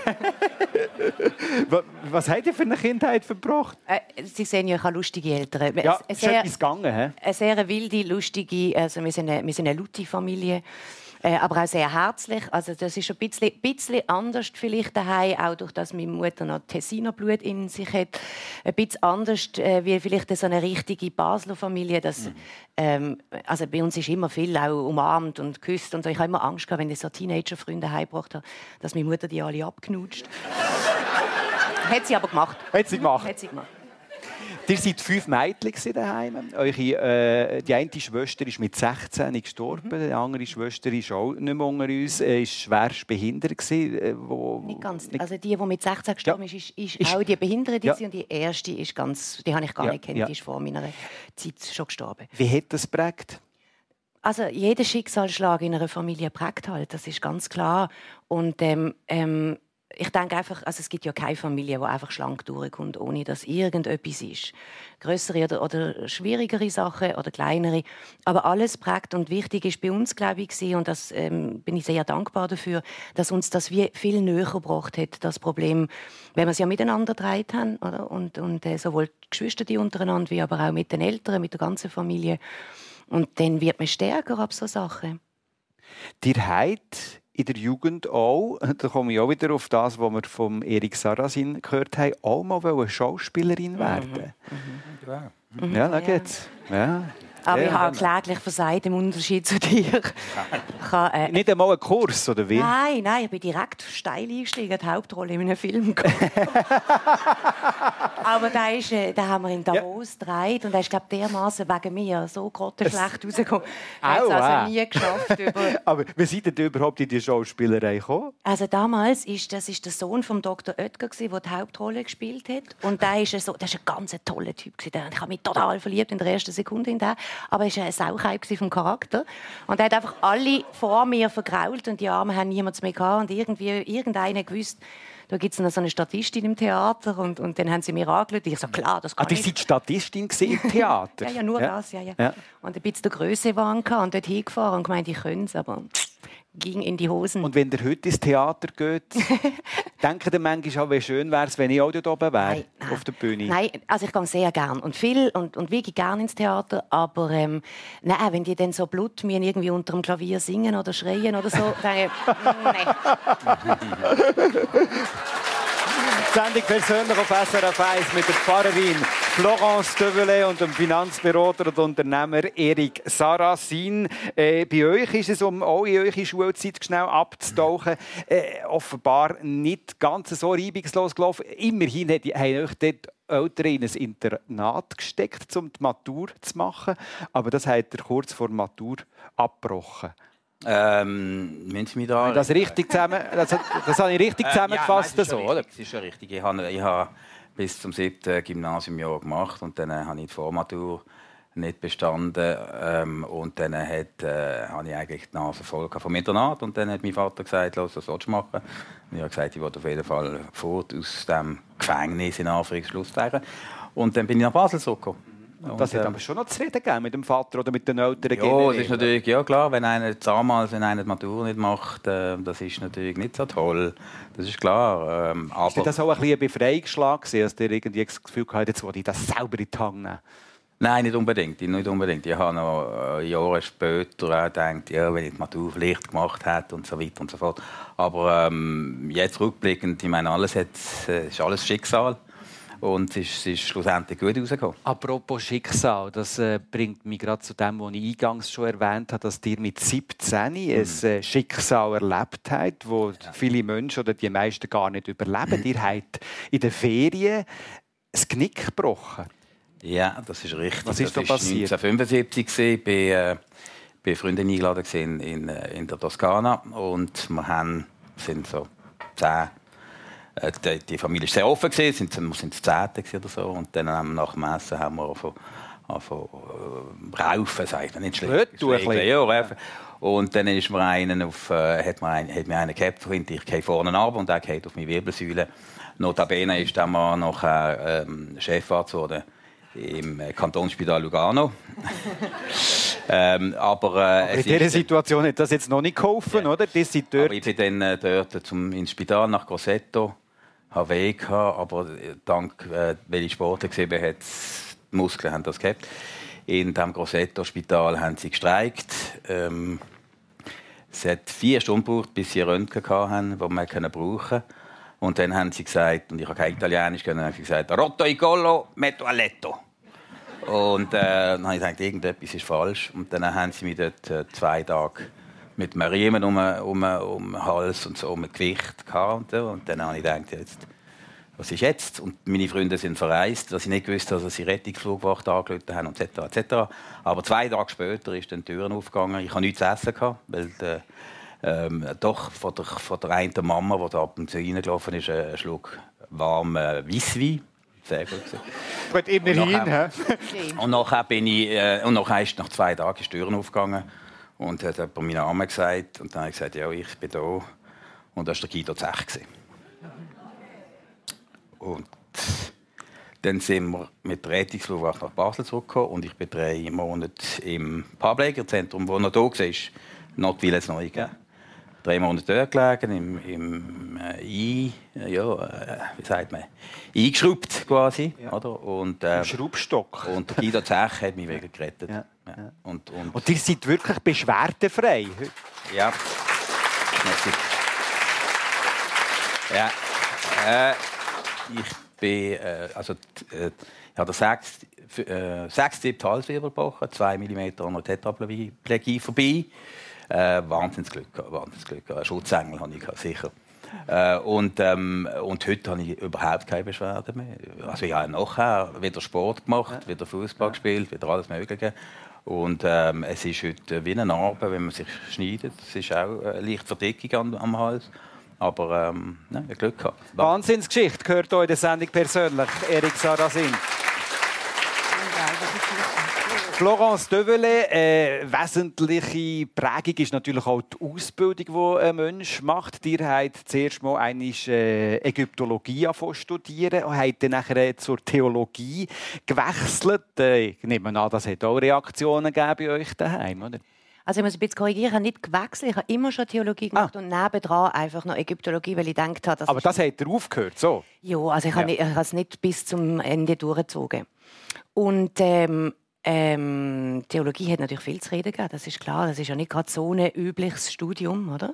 Was habt ihr für eine Kindheit verbracht? Äh, Sie sehen ja, ich habe lustige Eltern. Ja, es ist etwas gegangen, he? Eine sehr wilde, lustige, also wir sind eine, wir sind eine laute Familie. Äh, aber auch sehr herzlich. Also das ist ein bisschen, bisschen anders vielleicht daheim, auch durch dass meine Mutter noch Tessiner Blut in sich hat. Ein bisschen anders äh, wie vielleicht so eine richtige Basler Familie. Das, mhm. ähm, also bei uns ist immer viel auch umarmt und geküsst und so. Ich habe immer Angst gehabt, wenn ich so Teenager-Freunde heimgebracht habe, dass meine Mutter die alle abknutscht. Hat sie aber gemacht. Hat sie gemacht. Hat sie gemacht. Ihr seid fünf Mädchen daheim. Eure, äh, die eine Schwester ist mit sechzehn gestorben, mhm. die andere Schwester ist auch nicht mehr unter uns, äh, ist schwerst behindert gewesen, äh, wo nicht ganz. Also die, die mit sechzehn gestorben ja. ist, ist, ist auch die Behinderte ja. und die erste ist ganz, die habe ich gar ja. nicht kennt, ja. die ist vor meiner Zeit schon gestorben. Wie hat das geprägt? Also jeder Schicksalsschlag in einer Familie prägt halt, das ist ganz klar. Und ähm, ähm, ich denke einfach, also es gibt ja keine Familie, die einfach schlank durchkommt, ohne dass irgendetwas ist. Grössere oder, oder schwierigere Sachen oder kleinere. Aber alles prägt und wichtig ist bei uns, glaube ich, und das ähm, bin ich sehr dankbar dafür, dass uns das wie viel näher gebracht hat, das Problem, wenn wir es ja miteinander getragen haben, oder? Und, und äh, sowohl die Geschwister die untereinander, wie aber auch mit den Eltern, mit der ganzen Familie. Und dann wird man stärker ab solchen Sachen. Ihr habt in der Jugend auch, da komme ich auch wieder auf das, was wir von Erik Sarrazin gehört haben, auch mal eine Schauspielerin werden. Mhm. Mhm. Ja, da geht's. Ja. Aber Ja, ich habe genau. kläglich versagt, im Unterschied zu dir. Ich habe, äh, Nicht einmal einen Kurs, oder wie? Nein, nein, ich bin direkt steil eingestiegen, die Hauptrolle in einem Film. Aber da, ist, äh, da haben wir in Davos gedreht und da ist, glaube ich, dermaßen wegen mir so grottenschlecht rausgekommen. Ich habe es Au, ah. also nie geschafft. Über... Aber wie seid ihr denn überhaupt in die Schauspielerei gekommen? Also damals ist das ist der Sohn von Doktor Oetker, der die Hauptrolle gespielt hat. Und der ist, so, der ist ein ganz toller Typ. Ich habe mich total verliebt in der ersten Sekunde in den. Aber er war ein Sauchei vom Charakter. Und er hat einfach alle vor mir vergrault und die Armen haben niemand mehr gehabt. Und irgendwie irgendeiner gewusst, da gibt es noch so eine Statistin im Theater. Und, und dann haben sie mir angeschaut. Ich so, klar, das kann Ah, die ich. sind Statistin im Theater? Ja, ja, nur ja. das. Ja, ja. Ja. Und ein bisschen der Grössewahn und dort hingefahren und gemeint, ich könnte es, aber ging in die Hosen. Und wenn ihr heute ins Theater geht, denkt ihr manchmal auch, wie schön wäre es, wenn ich auch dort oben wäre, Nein, nein. auf der Bühne? Nein, also ich gehe sehr gern und viel und, und wirklich gern ins Theater, aber ähm, nein, wenn die dann so Blut mir irgendwie unter dem Klavier singen oder schreien oder so, dann äh, nein. Sendung persönlich auf S R F eins mit der Pfarrerin Florence Develay und dem Finanzberater und Unternehmer Erik Sarrazin. Äh, bei euch ist es, um auch in eure Schulzeit schnell abzutauchen, äh, offenbar nicht ganz so reibungslos gelaufen. Immerhin hat- haben euch dort Eltern in ein Internat gesteckt, um die Matur zu machen. Aber das hat ihr kurz vor der Matur abgebrochen. Ähm, müssen Sie mich da... Das, richtig zusammen, das, das habe ich richtig zusammengefasst. Äh, ja, nein, so, das, ist oder? richtig, das ist schon richtig. Ich habe, ich habe bis zum siebten Gymnasiumjahr gemacht und dann habe ich die Vormatur nicht bestanden. Ähm, und dann hat, äh, habe ich eigentlich die Nase voll vom Internat. Und dann hat mein Vater gesagt, «Los, was sollst du machen?» Und ich habe gesagt, ich will auf jeden Fall fort aus dem Gefängnis in Anführungszeichen. Und dann bin ich nach Basel zurückgekommen. Und das Und, hat äh, aber schon noch zu reden gegeben mit dem Vater oder mit den Eltern. Ja, generell. das ist natürlich, ja klar, wenn einer damals, wenn einer die Matur nicht macht, äh, das ist natürlich nicht so toll. Das ist klar. Ähm, aber Ist das auch ein bisschen ein Befreiungsschlag gewesen, dass ihr irgendwie das Gefühl hattet, jetzt will ich das selber in die Hand nehmen? Nein, nicht unbedingt. Nicht unbedingt. Ich habe noch äh, Jahre später auch gedacht, ja, wenn ich die Matur vielleicht gemacht hätte und so weiter und so fort. Aber ähm, jetzt rückblickend, ich meine, alles hat, äh, ist alles Schicksal. Und es ist, es ist schlussendlich gut rausgekommen. Apropos Schicksal, das äh, bringt mich gerade zu dem, was ich eingangs schon erwähnt habe, dass ihr mit siebzehn mhm. ein äh, Schicksal erlebt habt, das viele Menschen oder die meisten gar nicht überleben. ihr habt in den Ferien das Knick gebrochen. Ja, das ist richtig. Was ist das da passiert? neunzehnhundertfünfundsiebzig. Ich war äh, bei Freunden eingeladen in, in, in der Toskana und wir haben, sind so zehn. Äh, die, die Familie war sehr offen, wir sind, wir sind das Zehnte oder so. Und dann haben wir nach dem Essen haben wir angefangen, angefangen äh, raufen, sagt man, nicht schlecht. Ja, raufen. Und dann ist mir einen auf, äh, hat mir einen, hat mir einen gehabt, ich gehe vorne runter und er geht auf meine Wirbelsäule. Notabene ist der Mann nachher ähm, Chefarzt geworden im Kantonsspital Lugano. ähm, aber, äh, aber in dieser ist, Situation hat das jetzt noch nicht geholfen, ja. oder? Die sind dort. Aber ich bin dann äh, dort zum, ins Spital nach Grosseto, hatte weh gehabt, aber dank, äh, weil ich Sportler war, hat die Muskeln haben das gehabt. In dem Grosseto-Spital haben sie gestreikt. Ähm, es hat vier Stunden gebraucht, bis sie Röntgen hatten, die man brauchen konnte. Und dann haben sie gesagt, und ich habe kein Italienisch, dann haben sie gesagt, «Rotto i collo, metto a letto». Und äh, dann habe ich gedacht, irgendetwas ist falsch. Und dann haben sie mich dort äh, zwei Tage mit einem Riemen um, um, um den Hals und so um ein Gewicht gehabt. Und, so. Und dann habe ich gedacht, jetzt, was ist jetzt? Und meine Freunde sind verreist, dass ich nicht wusste, dass sie Rettungsflugwacht angerufen haben, et cetera et cetera. Aber zwei Tage später ist dann die Türen aufgegangen. Ich hatte nichts zu essen gehabt, weil äh, ähm, doch von der, von der einen Mama, die da ab und zu reingelaufen ist, ein Schluck warmen Weisswein. Sehr gut. Gut, immerhin. Und nachher, und nachher bin ich, äh, und nachher ist nach zwei Tagen die Türen aufgegangen und hat jemand meinen Namen gesagt. Und dann habe ich gesagt, ja, ich bin da. Und das war der Guido Zech. Und dann sind wir mit der Rettungsflugwacht nach Basel zurückgekommen und ich bin drei Monate im Pablegerzentrum, wo noch da war, Notwilles neu gegeben. Drei Monate dort gelegen, im, im äh, I, ja, äh, wie sagt man, eingeschraubt quasi. Ja. Oder? Und, äh, Schraubstock. Und der Guido Zech hat mich wieder gerettet. Ja. Ja. Ja. Und, und, und ihr seid wirklich beschwerdefrei? Ja. Ja. Äh, ich bin, äh, also, äh, Ich habe sechs, äh, sechs Tipp Halswirbel gebrochen, zwei Millimeter an der Tetraplegie vorbei. Äh, Wahnsinnsglück gehabt, Wahnsinnsglück gehabt. Schutzengel hatte ich gehabt, sicher. Äh, und, ähm, und heute habe ich überhaupt keine Beschwerden mehr. Also ich habe nachher wieder Sport gemacht, wieder Fußball gespielt, wieder alles Mögliche. Und ähm, es ist heute wie eine Narbe, wenn man sich schneidet. Es ist auch eine leichte Verdickung am, am Hals. Aber ähm, ne, Glück gehabt. Wahnsinnsgeschichte gehört euch in der Sendung persönlich, Erik Sarrazin. Florence Develet, äh, wesentliche Prägung ist natürlich auch die Ausbildung, die ein Mensch macht. Ihr habt zuerst mal eine äh, Ägyptologie studieren und habt dann nachher zur Theologie gewechselt. Äh, ich nehme an, das hat auch Reaktionen gegeben bei euch daheim, oder? Also ich muss ein bisschen korrigieren, ich habe nicht gewechselt, ich habe immer schon Theologie gemacht ah. und nebendran einfach noch Ägyptologie, weil ich gedacht habe, das Aber das hat er aufgehört, so? Ja, also ich, ja. Habe, ich habe es nicht bis zum Ende durchgezogen. Und ähm, ähm, Theologie hat natürlich viel zu reden gegeben, das ist klar. Das ist ja nicht gerade so ein übliches Studium, oder?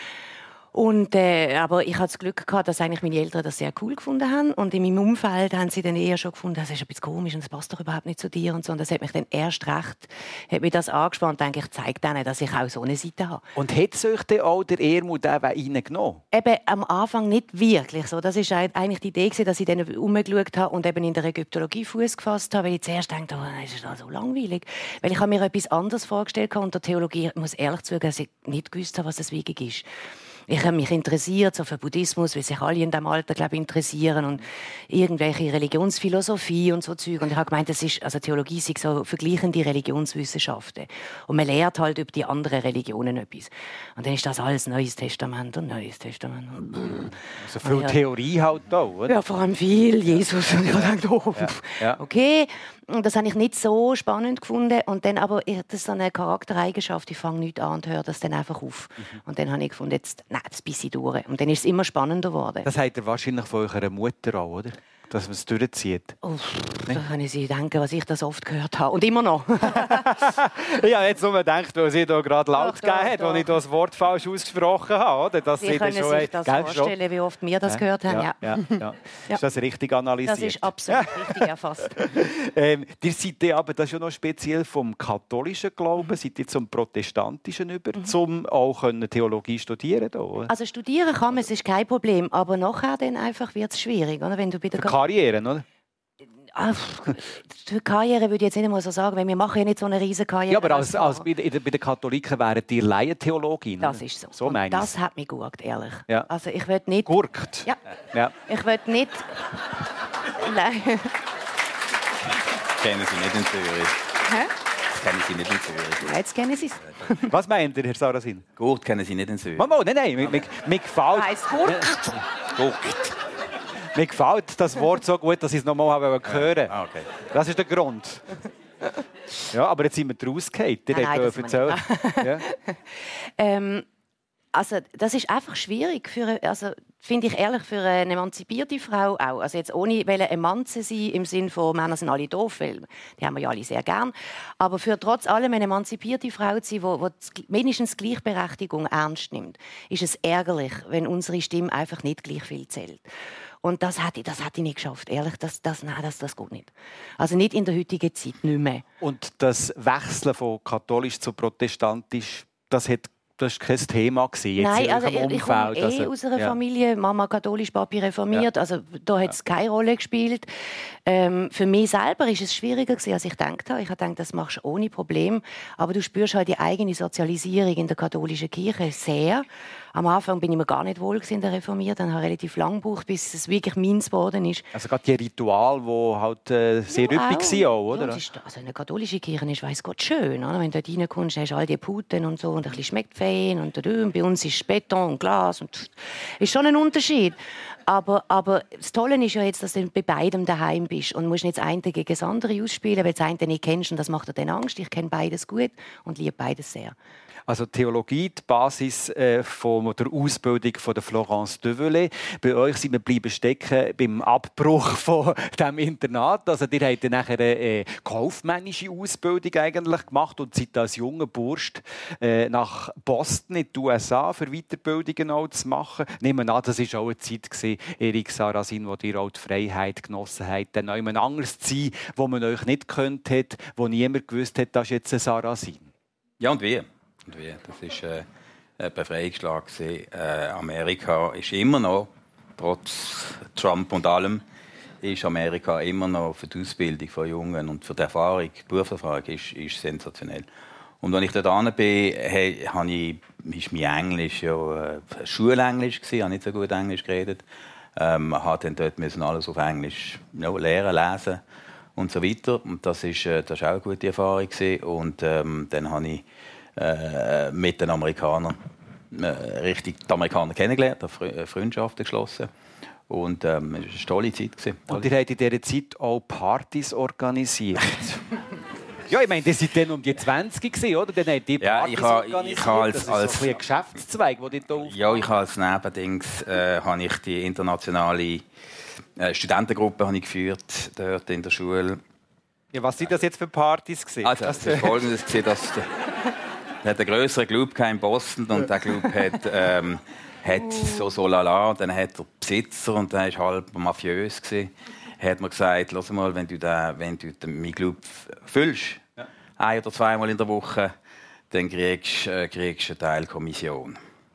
Und, äh, aber ich hatte das Glück gehabt, dass eigentlich meine Eltern das sehr cool gefunden haben. Und in meinem Umfeld haben sie dann eher schon gefunden, das ist ein bisschen komisch und das passt doch überhaupt nicht zu dir. Und, so. und das hat mich dann erst recht, hat mich das angespannt. Und denke, ich zeige denen, dass ich auch so eine Seite habe. Und hat es euch dann auch der Ehrmut reingenommen? Eben am Anfang nicht wirklich so. Das war eigentlich die Idee, dass ich dann umgeschaut habe und eben in der Ägyptologie Fuß gefasst habe, weil ich zuerst dachte, oh, das ist so langweilig. Weil ich habe mir etwas anderes vorgestellt habe. Und der Theologie, ich muss ehrlich zugeben, dass ich nicht gewusst habe, was das wichtig ist. Ich habe mich interessiert so für Buddhismus, weil sich alle in diesem Alter, glaube ich, interessieren und irgendwelche Religionsphilosophie und so Zeug. Und ich habe gemeint, das ist, also Theologie sind so vergleichende Religionswissenschaften. Und man lernt halt über die anderen Religionen etwas. Und dann ist das alles Neues Testament und Neues Testament. Also viel ja. Theorie halt auch, oder? Ja, vor allem viel. Jesus. Und ich habe gedacht, oh, ja. Ja. okay. Und das habe ich nicht so spannend gefunden. Und dann aber, das ist so eine Charaktereigenschaft, ich fange nicht an und höre das dann einfach auf. Mhm. Und dann habe ich gefunden, jetzt, nein, das bis ich durch. Und dann ist es immer spannender geworden. Das habt ihr wahrscheinlich von eurer Mutter auch, oder? Dass man es durchzieht. Oh, da kann ich sich denken, was ich das oft gehört habe. Und immer noch. Ja, jetzt nur gedacht, weil sie da gerade laut doch, gegeben doch, hat, doch. als ich das Wort falsch ausgesprochen habe. Oder? Dass Sie sie können schon, sich das gell, vorstellen, schon? wie oft wir das gehört haben. Ja. Ja, ja, ja. Ist das richtig analysiert? Das ist absolut richtig erfasst. ähm, ihr seid ja, aber das ist ja noch speziell vom katholischen Glauben, seid ihr zum protestantischen über, mhm. zum auch Theologie studieren da, Also studieren kann man, es ist kein Problem, aber nachher dann einfach wird es schwierig, oder? Wenn du bei der Für Karrieren, oder? Für Karriere würde ich jetzt nicht einmal so sagen, weil wir machen ja nicht so eine riesige Karriere. Ja, aber als, als bei, den, bei den Katholiken wären die Laientheologin. Das ist so. So meine das hat mich geguckt, ehrlich. Ja. Also ich will nicht... Gurkt. Ja. ja. Ich will nicht... Nein. Kennen Sie nicht in Zürich. Hä? Das kennen Sie nicht in Zürich. Jetzt kennen Sie es. Was meint ihr, Herr Sarrazin? Gurt kennen Sie nicht in Zürich. Mama, nein, nein, mir, mir, mir gefällt... Heißt Gurkt? Gurt. Mir gefällt das Wort so gut, dass ich es noch mal hören wollte. Ah, okay. Das ist der Grund. Ja, aber jetzt sind wir rausgefallen. Ihr Nein, habt erzählt. Ja. ähm, also das ist einfach schwierig, für, also, finde ich ehrlich, für eine emanzipierte Frau auch. Also jetzt ohne ein Mann zu sein, im Sinne von «Männer sind alle doof», weil die haben wir ja alle sehr gern. Aber für trotz allem eine emanzipierte Frau zu sein, die mindestens Gleichberechtigung ernst nimmt, ist es ärgerlich, wenn unsere Stimme einfach nicht gleich viel zählt. Und das hätte ich, das hätte ich nicht geschafft. Ehrlich, das, das, nein, das, das geht nicht. Also nicht in der heutigen Zeit, nicht mehr. Und das Wechseln von katholisch zu protestantisch, das hat das war kein Thema jetzt Nein, in also eurem ich, ich komme eh also, aus einer ja. Familie, Mama katholisch, Papi reformiert, Ja. also da hat es ja. keine Rolle gespielt. Ähm, für mich selber ist es schwieriger gewesen, als ich gedacht habe. Ich habe gedacht, das machst du ohne Problem, aber du spürst halt die eigene Sozialisierung in der katholischen Kirche sehr. Am Anfang bin ich mir gar nicht wohl in der Reformierten, dann habe ich relativ lang gebraucht, bis es wirklich meins geworden ist. Also gerade die Rituale, die halt äh, sehr Ja, üppig auch. waren, auch, oder? Ja, ist, also eine katholische Kirche ist, weiss Gott, schön. Oder? Wenn du dort reinkommst, hast du all die Puten und so und ein bisschen schmeckt fein und da, bei uns ist Beton und Glas und pff, ist schon ein Unterschied. Aber, aber das Tolle ist ja jetzt, dass du bei beidem daheim bist und musst nicht das eine gegen das andere ausspielen, weil das eine nicht kennst und das macht dir dann Angst. Ich kenne beides gut und liebe beides sehr. Also Theologie, die Basis äh, von der Ausbildung von der Florence Develet. Bei euch sind wir bleiben stecken beim Abbruch von dem Internat. Also ihr habt dann nachher eine äh, kaufmännische Ausbildung eigentlich gemacht und seid als junger Bursch äh, nach Boston in die U S A für Weiterbildungen auch zu machen. Nehmen wir an, das war auch eine Zeit gewesen, Erik Sarrazin, wo ihr auch die Freiheit genossen habt, dann jemand anderes zu sein, wo man euch nicht gekannt hat, wo niemand gewusst hat, das ist jetzt ein Sarrazin? Ja, und wie? Und wie? Das war äh, ein Befreiungsschlag. Äh, Amerika ist immer noch, trotz Trump und allem, ist Amerika immer noch für die Ausbildung von Jungen und für die Erfahrung, die Berufserfahrung ist, ist sensationell. Und als ich dort hin bin, hey, habe ich, ist mein Englisch ja äh, Schulenglisch gewesen, habe nicht so gut Englisch geredet, ähm, habe dann dort müssen alles auf Englisch ja, lernen, lesen und so weiter. Und das ist, äh, das ist auch eine gute Erfahrung gewesen. Und ähm, dann habe ich äh, mit den Amerikanern äh, richtig die Amerikaner kennengelernt, habe Freundschaften geschlossen. Und ähm, es war eine tolle Zeit gewesen. Und ihr habt in dieser Zeit auch Partys organisiert. Ja, ich meine, das waren dann um die zwanzig, oder? Dann habt ihr Partys ja, ich ha, organisiert. Ich ha als, das ist als, so ein Geschäftszweig, den ihr hier aufbaut. Ja, ich habe als Nebendings äh, habe ich die internationale äh, Studentengruppe habe ich geführt dort in der Schule. Ja, was sind das jetzt für Partys gewesen? Also, das war Folgendes, dass der, der größere Club in Boston und der Club hat, ähm, hat so so lala. Dann hat der Besitzer, und der war halb mafiös, gewesen, hat mir gesagt, lass mal, wenn du den, wenn du den meinen Club füllst, ja. ein- oder zweimal in der Woche, dann kriegst du äh, einen Teil Kommission.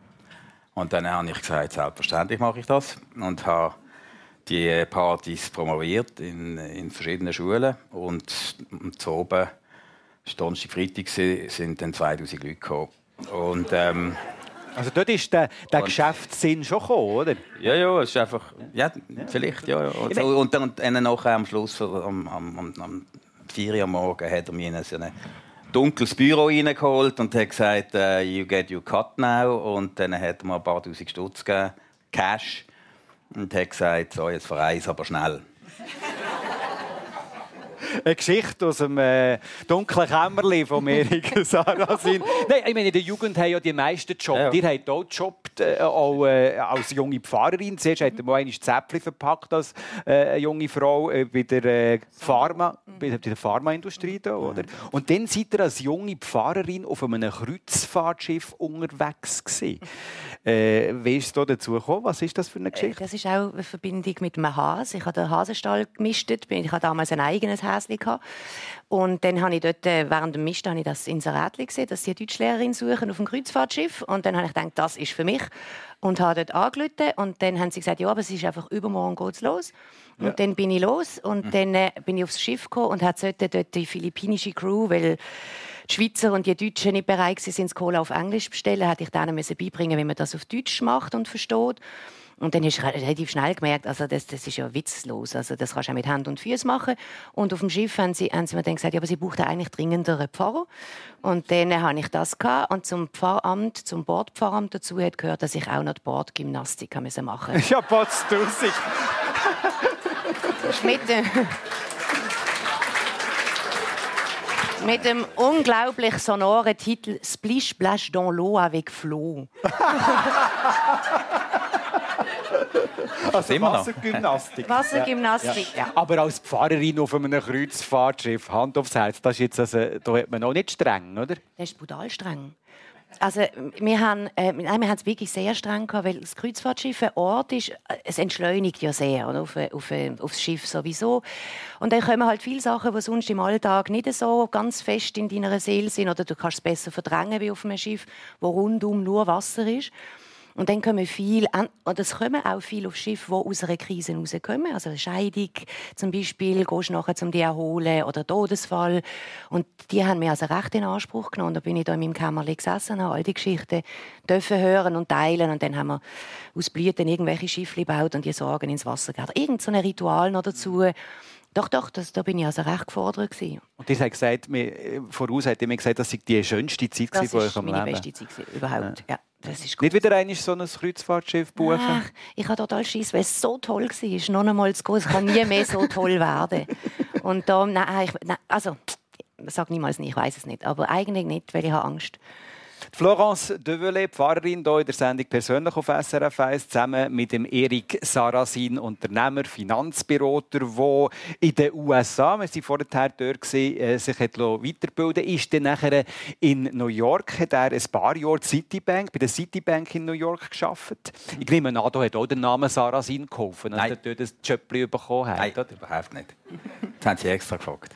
Und dann habe ich gesagt, selbstverständlich mache ich das. Und habe die Partys promoviert in, in verschiedenen Schulen. Und, und zu oben, Donnerstag, Freitag, sind dann zweitausend Leute gekommen. Und, ähm, also dort ist der, der Geschäftssinn schon gekommen, oder? Ja, ja, es ist einfach, ja, vielleicht, ja. ja. Und, und dann, und dann nachher am Schluss, am, am, am vier Uhr am Morgen, hat er mich in so ein dunkles Büro reingeholt und hat gesagt, uh, you get your cut now. Und dann hat er mir ein paar tausend Stutz gegeben, Cash, und hat gesagt, so, jetzt verreise aber schnell. Eine Geschichte aus dem äh, dunklen Kämmerlein von Erik Sarrazin. Nein, ich meine, in der Jugend haben ja die meisten Job. Ja. Ihr habt auch gejobbt, äh, auch äh, als junge Pfarrerin. Zuerst hat ihr mal ein Zäpfchen verpackt als äh, eine junge Frau äh, bei der äh, Pharma, bei der Pharmaindustrie da, oder? Und dann seid ihr als junge Pfarrerin auf einem Kreuzfahrtschiff unterwegs gewesen. Äh, wie ist es da dazu gekommen? Was ist das für eine Geschichte? Das ist auch eine Verbindung mit einem Hase. Ich habe den Hasenstall gemistet. Ich hatte damals ein eigenes Häschen. Und dann habe ich dort, während dem Misten habe ich das Inserat gesehen, dass sie eine Deutschlehrerin suchen auf dem Kreuzfahrtschiff. Und dann habe ich gedacht, das ist für mich. Und habe dort angerufen. Und dann haben sie gesagt, ja, aber es ist einfach übermorgen geht's los. Und ja. Dann bin ich los. Und mhm. dann äh, bin ich aufs Schiff gekommen und hatte dort die philippinische Crew, weil die Schweizer und die Deutschen nicht bereit waren, das Cola auf Englisch zu bestellen, hätte ich denen beibringen, wie man das auf Deutsch macht und versteht. Und dann hast du relativ schnell gemerkt, also das, das ist ja witzlos. Also das kannst du auch mit Hand und Füßen machen. Und auf dem Schiff haben sie, haben sie mir dann gesagt, ja, aber sie brauchten eigentlich dringender einen Pfarrer. Und dann habe ich das gehabt. Und zum Pfarramt, zum Bordpfarramt dazu hat gehört, dass ich auch noch die Bordgymnastik machen musste. Ja, potztausend. mit dem Mit dem unglaublich sonoren Titel «Splish Splash dans l'eau avec Flo». Also Wassergymnastik. Wassergymnastik, ja. Ja. Aber als Pfarrerin auf einem Kreuzfahrtschiff, Hand aufs Herz, das ist jetzt also, da hat man auch nicht streng, oder? Das ist brutal streng. Also, wir haben äh, nein, wir haben es wirklich sehr streng gehabt, weil das Kreuzfahrtschiff ein Ort ist, es entschleunigt ja sehr, oder? Auf, auf, aufs Schiff sowieso. Und dann kommen halt viele Sachen, die sonst im Alltag nicht so ganz fest in deiner Seele sind, oder du kannst es besser verdrängen wie auf einem Schiff, wo rundum nur Wasser ist. Und dann kommen viel, und es kommen auch viele auf Schiffe, die aus einer Krise rauskommen. Also eine Scheidung zum Beispiel, gehst nachher zum die erholen oder Todesfall. Und die haben mir also recht in Anspruch genommen. Da bin ich da in meinem Kämmerlein gesessen, habe all die Geschichten dürfen hören und teilen. Und dann haben wir aus Blüten irgendwelche Schiffe gebaut und die Sorgen ins Wasser gegeben. Irgend so ein Ritual noch dazu. Doch, doch, das, da bin ich also recht gefordert gewesen. Und ihr habt gesagt, voraus hat immer gesagt, das sei die schönste Zeit das von eurem Leben. Das war meine beste Zeit überhaupt. Ja. Ja, das ist gut. Nicht wieder einmal so ein Kreuzfahrtschiff buchen? Ach, ich hatte total Schiss, weil es so toll war. Noch einmal zu gehen, es kann nie mehr so toll werden. Und da, nein, ich, nein, also, sag niemals nicht, ich weiß es nicht, aber eigentlich nicht, weil ich habe Angst. Florence Develay, Pfarrerin hier in der Sendung «Persönlich» auf S R F eins, zusammen mit dem Erik Sarasin, Unternehmer, Finanzberater, der in den U S A, wir waren vorher dort, gewesen, sich weiterbilden liess, ist dann nachher in New York, hat er ein paar Jahre Citibank, bei der Citibank in New York gearbeitet. Ich nehme an, da hat auch den Namen Sarasin geholfen, als er dort ein Jobli bekommen hat. Nein, oder? Überhaupt nicht. Das haben sie extra gefragt.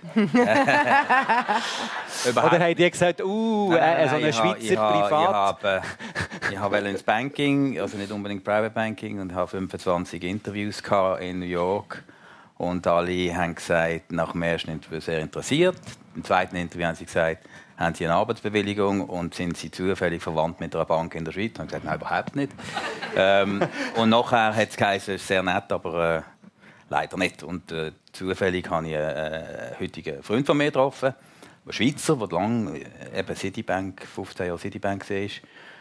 Oder haben die gesagt, uh, äh, so eine Schweizer ich ha, Privat? Ich, habe, ich habe ins Banking, also nicht unbedingt Private Banking, und habe fünfundzwanzig Interviews in New York. Und alle haben gesagt, nach dem ersten Interview sehr interessiert. Im zweiten Interview haben sie gesagt, haben sie eine Arbeitsbewilligung und sind sie zufällig verwandt mit einer Bank in der Schweiz? Und ich habe gesagt, nein, überhaupt nicht. ähm, und nachher hat es geheißen, es ist sehr nett, aber äh, leider nicht. Und äh, zufällig habe ich einen äh, heutigen Freund von mir getroffen, ein Schweizer, der lange eben Citibank, fünfzehn Jahre Citibank war.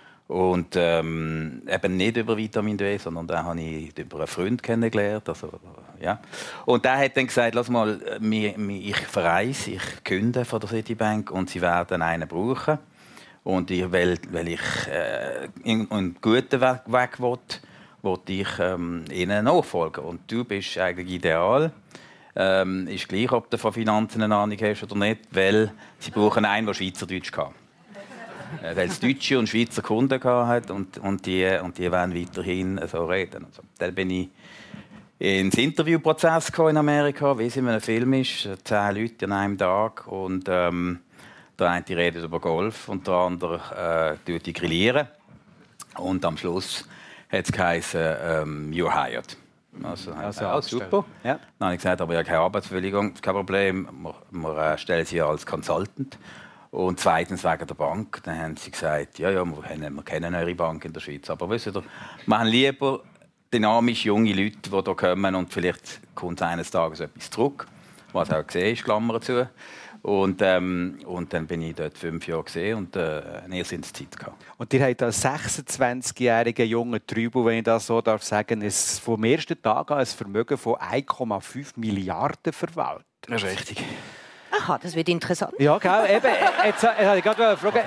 Und ähm, eben nicht über Vitamin D, sondern den habe ich über einen Freund kennengelernt. Also, ja. Und der hat dann gesagt, lass mal, ich verreise, ich künde von der Citibank und sie werden einen brauchen. Und ich, weil, weil ich äh, einen guten Weg, Weg will, will ich ähm, ihnen nachfolgen. Und du bist eigentlich ideal. Ähm, ist gleich, ob du von Finanzen eine Ahnung hast oder nicht, weil sie brauchen einen, der Schweizerdeutsch kann. Weil es deutsche und Schweizer Kunden hatte und, und, die, und die wollen weiterhin so reden. Also, dann bin ich ins Interviewprozess in Amerika, wie es in einem Film ist, zehn Leute an einem Tag. Und ähm, der eine redet über Golf und der andere äh, die grillieren. Und am Schluss hat es geheißen, ähm, «You're hired». Also, also ja, super. Ja. Dann habe ich gesagt, aber ich habe keine Arbeitsbewilligung, kein Problem, wir, wir stellen Sie als Consultant. Und zweitens wegen der Bank. Dann haben sie gesagt, ja, ja, wir kennen, wir kennen eure Bank in der Schweiz. Aber wisst ihr, wir haben lieber dynamische junge Leute, die hier kommen und vielleicht kommt eines Tages etwas zurück, was auch gesehen ist, Klammern zu. Und, ähm, und dann bin ich dort fünf Jahre gesehen und äh, eine Irrsinnszeit gehabt. Und ihr habt als sechsundzwanzigjähriger junger Trübel, wenn ich das so darf sagen, ist vom ersten Tag an ein Vermögen von eins Komma fünf Milliarden verwaltet. Das ist richtig. Aha, das wird interessant. Ja, genau. Eben, jetzt, jetzt habe ich gerade eine Frage.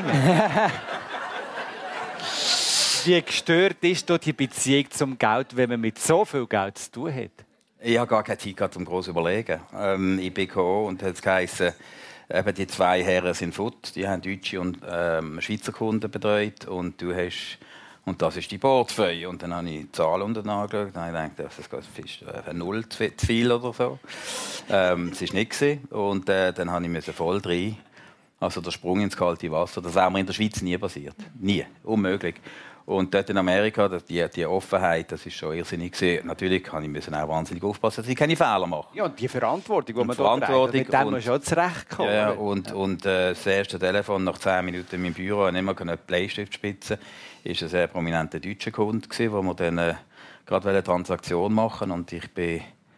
Wie gestört ist da die Beziehung zum Geld, wenn man mit so viel Geld zu tun hat? Ich habe gar keine Zeit gehabt, um groß zu überlegen. Ähm, ich bin gekommen und es geheißen, eben die zwei Herren sind fort. Die haben deutsche und ähm, Schweizer Kunden betreut und du hast und das ist die Portfeuille. Und dann habe ich die Zahl unten angeschaut. Dann habe ich gedacht, das ist ein Null zu viel oder so. Ähm, das war nicht. Und äh, dann musste ich voll rein. Also der Sprung ins kalte Wasser. Das wäre mir in der Schweiz nie passiert. Nie. Unmöglich. Und dort in Amerika, die, die Offenheit, das war schon irrsinnig. Natürlich musste ich auch wahnsinnig aufpassen, dass ich keine Fehler mache. Ja, und die Verantwortung, die man Verantwortung trägt, mit dem muss schon zurechtkommen. Ja, und, und äh, das erste Telefon nach zehn Minuten in meinem Büro, ich immer einen Bleistift spitzen, war ein sehr prominenter deutscher Kunde, wo wir dann äh, gerade eine Transaktion machen und ich bin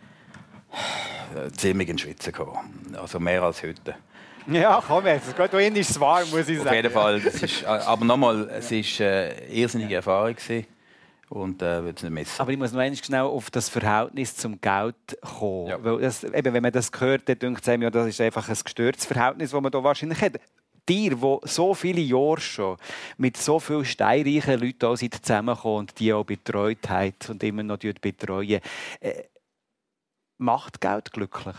äh, ziemlich in Schwitzen gekommen. Also mehr als heute. Ja, komm jetzt. Gerade hier ist es warm, muss ich sagen. Auf jeden Fall. Das ist, aber nochmal, es war eine irrsinnige Erfahrung und äh, würde es nicht missen. Aber ich muss noch einmal schnell auf das Verhältnis zum Geld kommen. Ja. Weil das, eben, wenn man das hört, dann denkt man, ja, das ist einfach ein gestörtes Verhältnis, das man da wahrscheinlich hat. Dir, wo so viele Jahre schon mit so vielen steinreichen Leuten auch zusammenkommen und die auch betreut hat und immer noch betreuen, äh, macht Geld glücklich?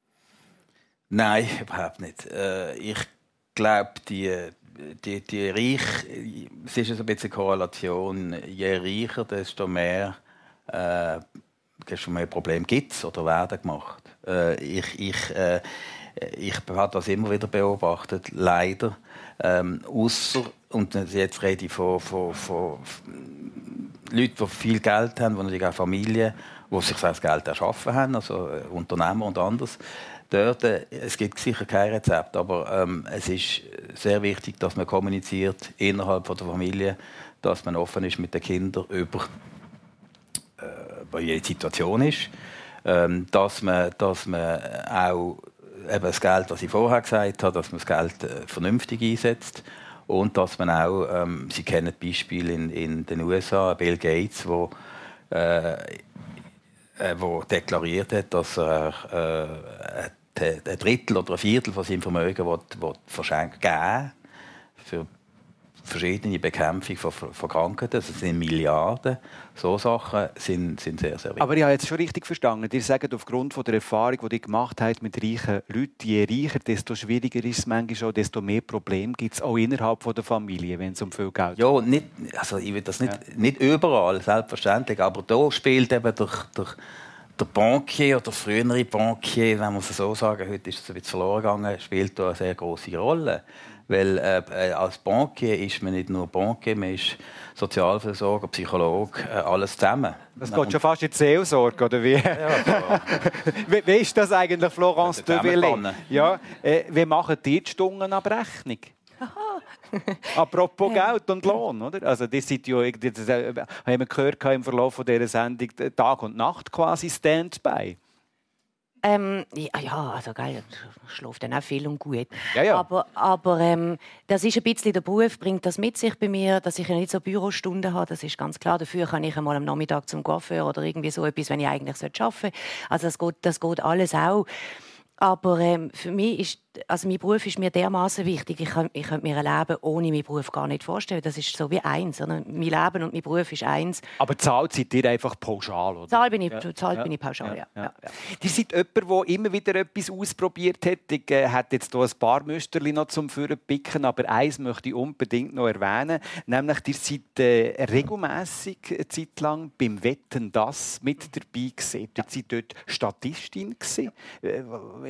Nein, überhaupt nicht. Äh, ich glaube, die, die, die Reich, es ist ein bisschen eine Korrelation. Je reicher, desto mehr, äh, desto mehr Probleme gibt es oder werden gemacht. Äh, ich ich, äh, ich habe das immer wieder beobachtet, leider. Ähm, ausser, und jetzt rede ich von, von, von Leuten, die viel Geld haben, die natürlich auch Familien, die sich das Geld erschaffen haben, also Unternehmer und anderes. Dort, es gibt sicher kein Rezept, aber ähm, es ist sehr wichtig, dass man kommuniziert innerhalb von der Familie, dass man offen ist mit den Kindern über äh, was jede Situation ist, ähm, dass man, dass man auch eben das Geld, was ich vorher gesagt habe, dass man das Geld äh, vernünftig einsetzt und dass man auch, ähm, Sie kennen Beispiele in, in den U S A, Bill Gates, wo äh, äh, wo deklariert hat, dass er äh, ein Drittel oder ein Viertel von seinem Vermögen will, will verschenken, geben für verschiedene Bekämpfung von, von Krankheiten. Das sind Milliarden. So Sachen sind, sind sehr, sehr wichtig. Aber ich habe jetzt schon richtig verstanden. Ihr sagt, aufgrund von der Erfahrung, die ihr gemacht habt mit reichen Leuten, je reicher, desto schwieriger ist es manchmal auch, desto mehr Probleme gibt es auch innerhalb der Familie, wenn es um viel Geld geht. Ja, nicht, also ich will das nicht, ja. nicht überall, selbstverständlich. Aber da spielt eben der, der, der Bankier oder der frühere Bankier, wenn man es so sagen, heute ist es ein bisschen verloren gegangen, spielt da eine sehr große Rolle. Weil äh, als Bankier ist man nicht nur Bankier, man ist Sozialversorger, Psychologe, äh, alles zusammen. Das geht schon fast in die Seelsorge, oder wie? Ja, wie, wie ist das eigentlich, Florence de Villiers? Ja, äh, wie machen die die Stundenabrechnung? Apropos Geld und Lohn, oder? Also das sind ja, das haben wir gehört im Verlauf dieser Sendung, Tag und Nacht quasi Standby. Ähm, ja, also geil, schläft dann auch viel und gut. Ja, ja. Aber, aber ähm, das ist ein bisschen der Beruf, bringt das mit sich bei mir, dass ich ja nicht so Bürostunden habe, das ist ganz klar. Dafür kann ich einmal am Nachmittag zum Coiffeur oder irgendwie so etwas, wenn ich eigentlich arbeiten sollte. Also das geht, das geht alles auch. Aber ähm, für mich ist, also mein Beruf ist mir dermaßen wichtig. Ich könnte ich könnt mir ein Leben ohne meinen Beruf gar nicht vorstellen. Das ist so wie eins. Oder? Mein Leben und mein Beruf ist eins. Aber zahlt seid ihr einfach pauschal, oder? Zahlt bin ich, ja. zahlt ja. bin ich pauschal, ja. ja. ja. ja. Ihr seid jemand, der immer wieder etwas ausprobiert hat. Ich äh, hätte jetzt hier ein paar Müsterchen noch zum Vorpicken, aber eins möchte ich unbedingt noch erwähnen. Nämlich, ihr seid äh, regelmässig eine Zeit lang beim Wetten, das mit dabei gewesen. Ihr seid dort Statistin gewesen. Äh,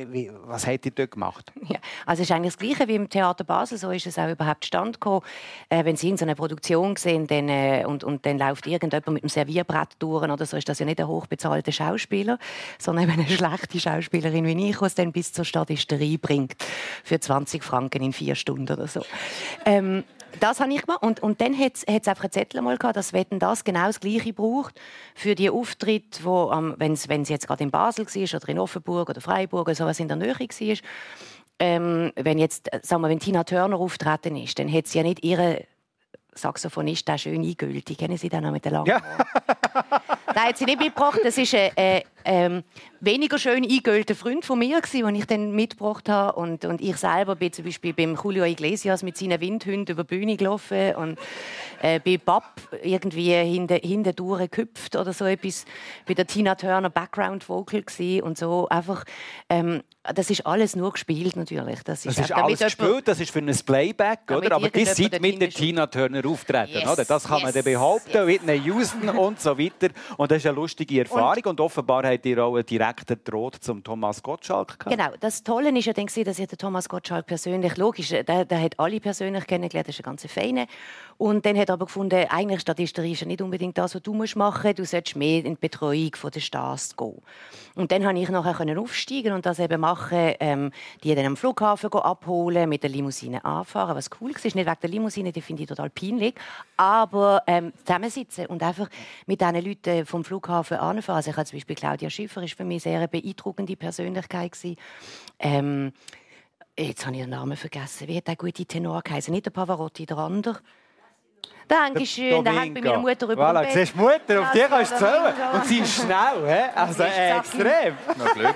was habt ihr dort gemacht? Ja, also es ist eigentlich das Gleiche wie im Theater Basel. So ist es auch überhaupt zustande gekommen. Äh, wenn Sie in so einer Produktion sehen dann, äh, und, und dann läuft irgendjemand mit dem Servierbrett durch oder so, ist das ja nicht ein hochbezahlter Schauspieler, sondern eine schlechte Schauspielerin wie ich, die es dann bis zur Statisterie bringt. Für zwanzig Franken in vier Stunden oder so. Ähm, Das habe ich gemacht. Und, und dann hat es einfach einen Zettel mal gehabt, dass Wetten, das genau das Gleiche braucht für die Auftritte, wo, ähm, wenn es jetzt gerade in Basel war oder in Offenburg oder Freiburg oder sowas in der Nähe war. Ähm, wenn jetzt, sagen wir, wenn Tina Turner auftreten ist, dann hat sie ja nicht ihre Saxophonist, der schön eingültig. Kennen Sie den noch mit der langen Haaren? Ja. Den hat sie nicht mitgebracht. Das ist ein äh, äh, weniger schön eingölter Freund von mir, den ich dann mitgebracht habe. Und, und ich selber bin zum Beispiel beim Julio Iglesias mit seinen Windhunden über die Bühne gelaufen und äh, bei Bab irgendwie hinten, hinten durchgehüpft oder so etwas. Bei der Tina Turner Background Vocal und so. Einfach, ähm, das ist alles nur gespielt natürlich. Das ist, das ist auch, alles gespielt, das ist für ein Playback, oder? Aber die sind mit der Tina Turner auftreten, yes, oder? Das kann yes, man dann behaupten, yes. Whitney Houston und so weiter. Und das ist eine lustige Erfahrung. Und, und offenbar habt ihr auch einen direkten Draht zum Thomas Gottschalk gehabt. Genau, das Tolle ist ja, dass ich den Thomas Gottschalk persönlich, logisch, der, der hat alle persönlich kennengelernt, das ist ein ganz Feiner. Und dann hat er aber gefunden, eigentlich Statisterie ist ja nicht unbedingt das, was du machen musst. Du solltest mehr in die Betreuung der Stars gehen. Und dann konnte ich nachher aufsteigen und das eben machen, ähm, die dann am Flughafen abholen, mit der Limousine anfahren, was cool war. Nicht wegen der Limousine, die finde ich total peinlich, aber ähm, zusammensitzen und einfach mit diesen Leuten vom Flughafen anfahren. Also ich habe zum Beispiel Claudia Schiffer, ist für mich sehr eine beeindruckende Persönlichkeit gewesen. Ähm, jetzt habe ich den Namen vergessen. Wie hat der gute Tenor geheißen? Nicht der Pavarotti, der andere. Dankeschön, der hängt bei meiner Mutter über voilà, dem Bett. Siehst du, Mutter, auf Ja, die kannst du so, zählen. so. Und sie ist schnell, he? Also äh, extrem. Noch Glück.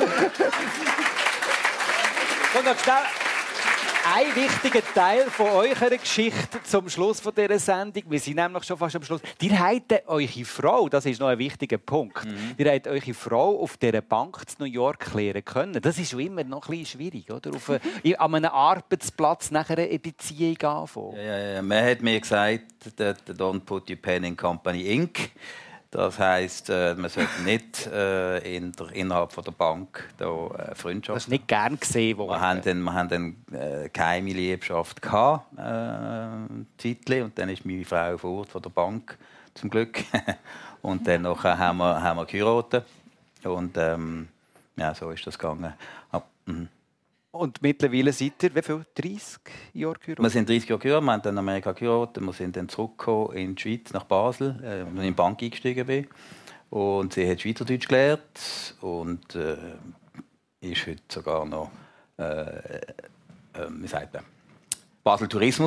Und noch schnell ein wichtiger Teil von eurer Geschichte zum Schluss von dieser Sendung. Wir sind nämlich schon fast am Schluss. Ihr habt eure Frau, das ist noch ein wichtiger Punkt, mhm. ihr habt eure Frau auf dieser Bank in New York lernen können. Das ist schon immer noch ein bisschen schwierig, oder? Auf eine, an einem Arbeitsplatz nachher eine Beziehung anfangen. Ja, ja, ja. Man hat mir gesagt, don't put your pen in Company Incorporated. Das heisst, man sollte nicht äh, in der, innerhalb von der Bank da, äh, Freundschaft. Das ist nicht gern gesehen worden. Wir haben dann, wir haben dann äh, geheime Liebschaft gehabt, äh, Zeitli, und dann ist meine Frau fort von der Bank, zum Glück. Und dann nachher haben wir, haben wir geheiratet. Und ähm, ja, so ist das gegangen. Ah, Und mittlerweile seid ihr, wie viel? dreißig Jahre geheiratet? Wir sind dreißig Jahre geheiratet, wir haben dann in Amerika geheiratet, wir sind dann zurückgekommen in die Schweiz, nach Basel, äh, als ich in die Bank eingestiegen bin. Und sie hat Schweizerdeutsch gelernt und äh, ist heute sogar noch, äh, äh, wie sagt man, Basel Tourismus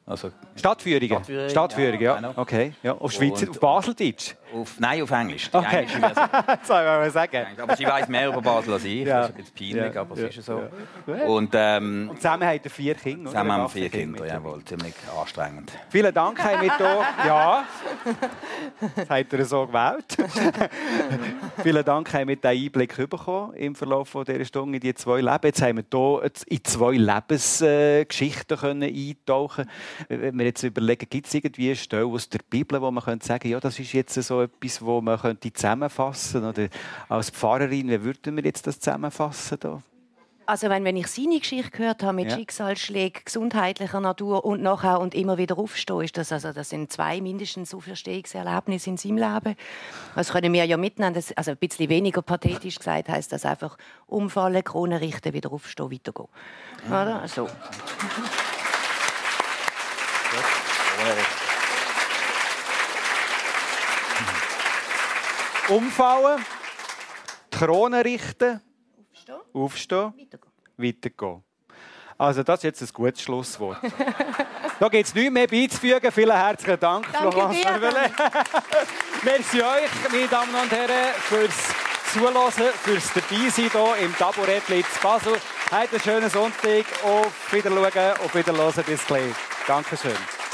Also Stadtführungen? Stadtführungen, Stadtführungen, ja. ja. Okay. Ja. Auf Schweizer, Und- auf Baseldeutsch? Auf, nein, auf Englisch. Die Okay. englische Version. Das soll ich mal sagen. Aber sie weiss mehr über Basel als ich. Ja. Das ist ein bisschen peinlich, Ja. aber es Ja. ist ja so. Ja. Und ähm, Und zusammen haben wir vier Kinder. oder? zusammen haben wir Acht vier Kinder, mit. jawohl, ziemlich anstrengend. Vielen Dank, haben wir hier. Ja, das habt ihr so gewählt. Vielen Dank, haben wir diesen Einblick bekommen im Verlauf dieser Stunde in die zwei Leben. Jetzt haben wir hier in zwei Lebensgeschichten können eintauchen. Wenn wir jetzt überlegen, gibt es irgendwie eine Stelle aus der Bibel, wo man könnte sagen, ja, das ist jetzt so etwas, wo man könnte zusammenfassen könnte? Oder als Pfarrerin, wie würden wir jetzt das zusammenfassen? Da? Also wenn, wenn ich seine Geschichte gehört habe mit Ja. Schicksalsschlägen gesundheitlicher Natur und nachher und immer wieder aufstehen, ist das, also, das sind zwei mindestens Auferstehungserlebnisse in seinem Leben. Das können wir ja mitnehmen. Das, also ein bisschen weniger pathetisch gesagt heisst das einfach umfallen, Krone richten, wieder aufstehen, weitergehen. Oder? So. Umfallen, die Krone richten, Aufstehen, aufstehen, weitergehen. weitergehen. Also das ist jetzt ein gutes Schlusswort. Da gibt es nichts mehr beizufügen. Vielen herzlichen Dank, Danke Florence dir, Verwelle. Merci euch, meine Damen und Herren, fürs Zuhören, fürs Dabeisein hier im Taburettli zu Basel. Habt einen schönen Sonntag. Auf Wiedersehen, auf Wiederhören. Bis gleich. Dankeschön.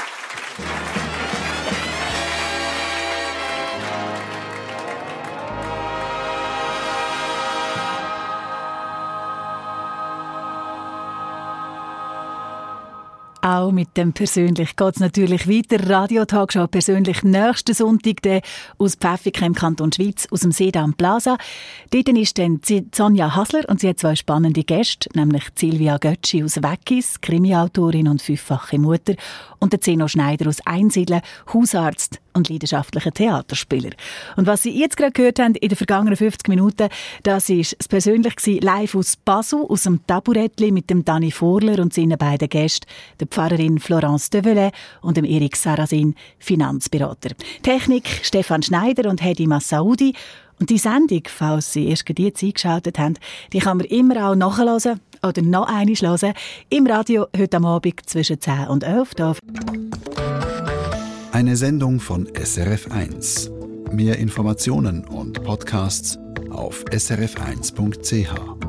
Auch mit dem «Persönlich» geht es natürlich weiter. Radio-Talkshow «Persönlich» nächsten Sonntag der aus Pfäffiken im Kanton Schweiz, aus dem Sedam Plaza. Dort ist dann Sonja Hasler und sie hat zwei spannende Gäste, nämlich Silvia Götschi aus Weggis, Krimiautorin und fünffache Mutter, und der Zeno Schneider aus Einsiedeln, Hausarzt und leidenschaftlicher Theaterspieler. Und was Sie jetzt gerade gehört haben in den vergangenen fünfzig Minuten, das war es persönlich live aus Basel, aus dem Taburettli mit dem Dani Vorler und seinen beiden Gästen, der Pfarrerin Florence Develay und dem Erik Sarasin, Finanzberater. Technik Stefan Schneider und Hedi Massaoudi. Und die Sendung, falls Sie erst gerade jetzt eingeschaltet haben, die kann man immer auch nachhören oder noch einmal hören im Radio heute am Abend zwischen zehn und elf. Eine Sendung von S R F eins. Mehr Informationen und Podcasts auf s r f eins punkt c h.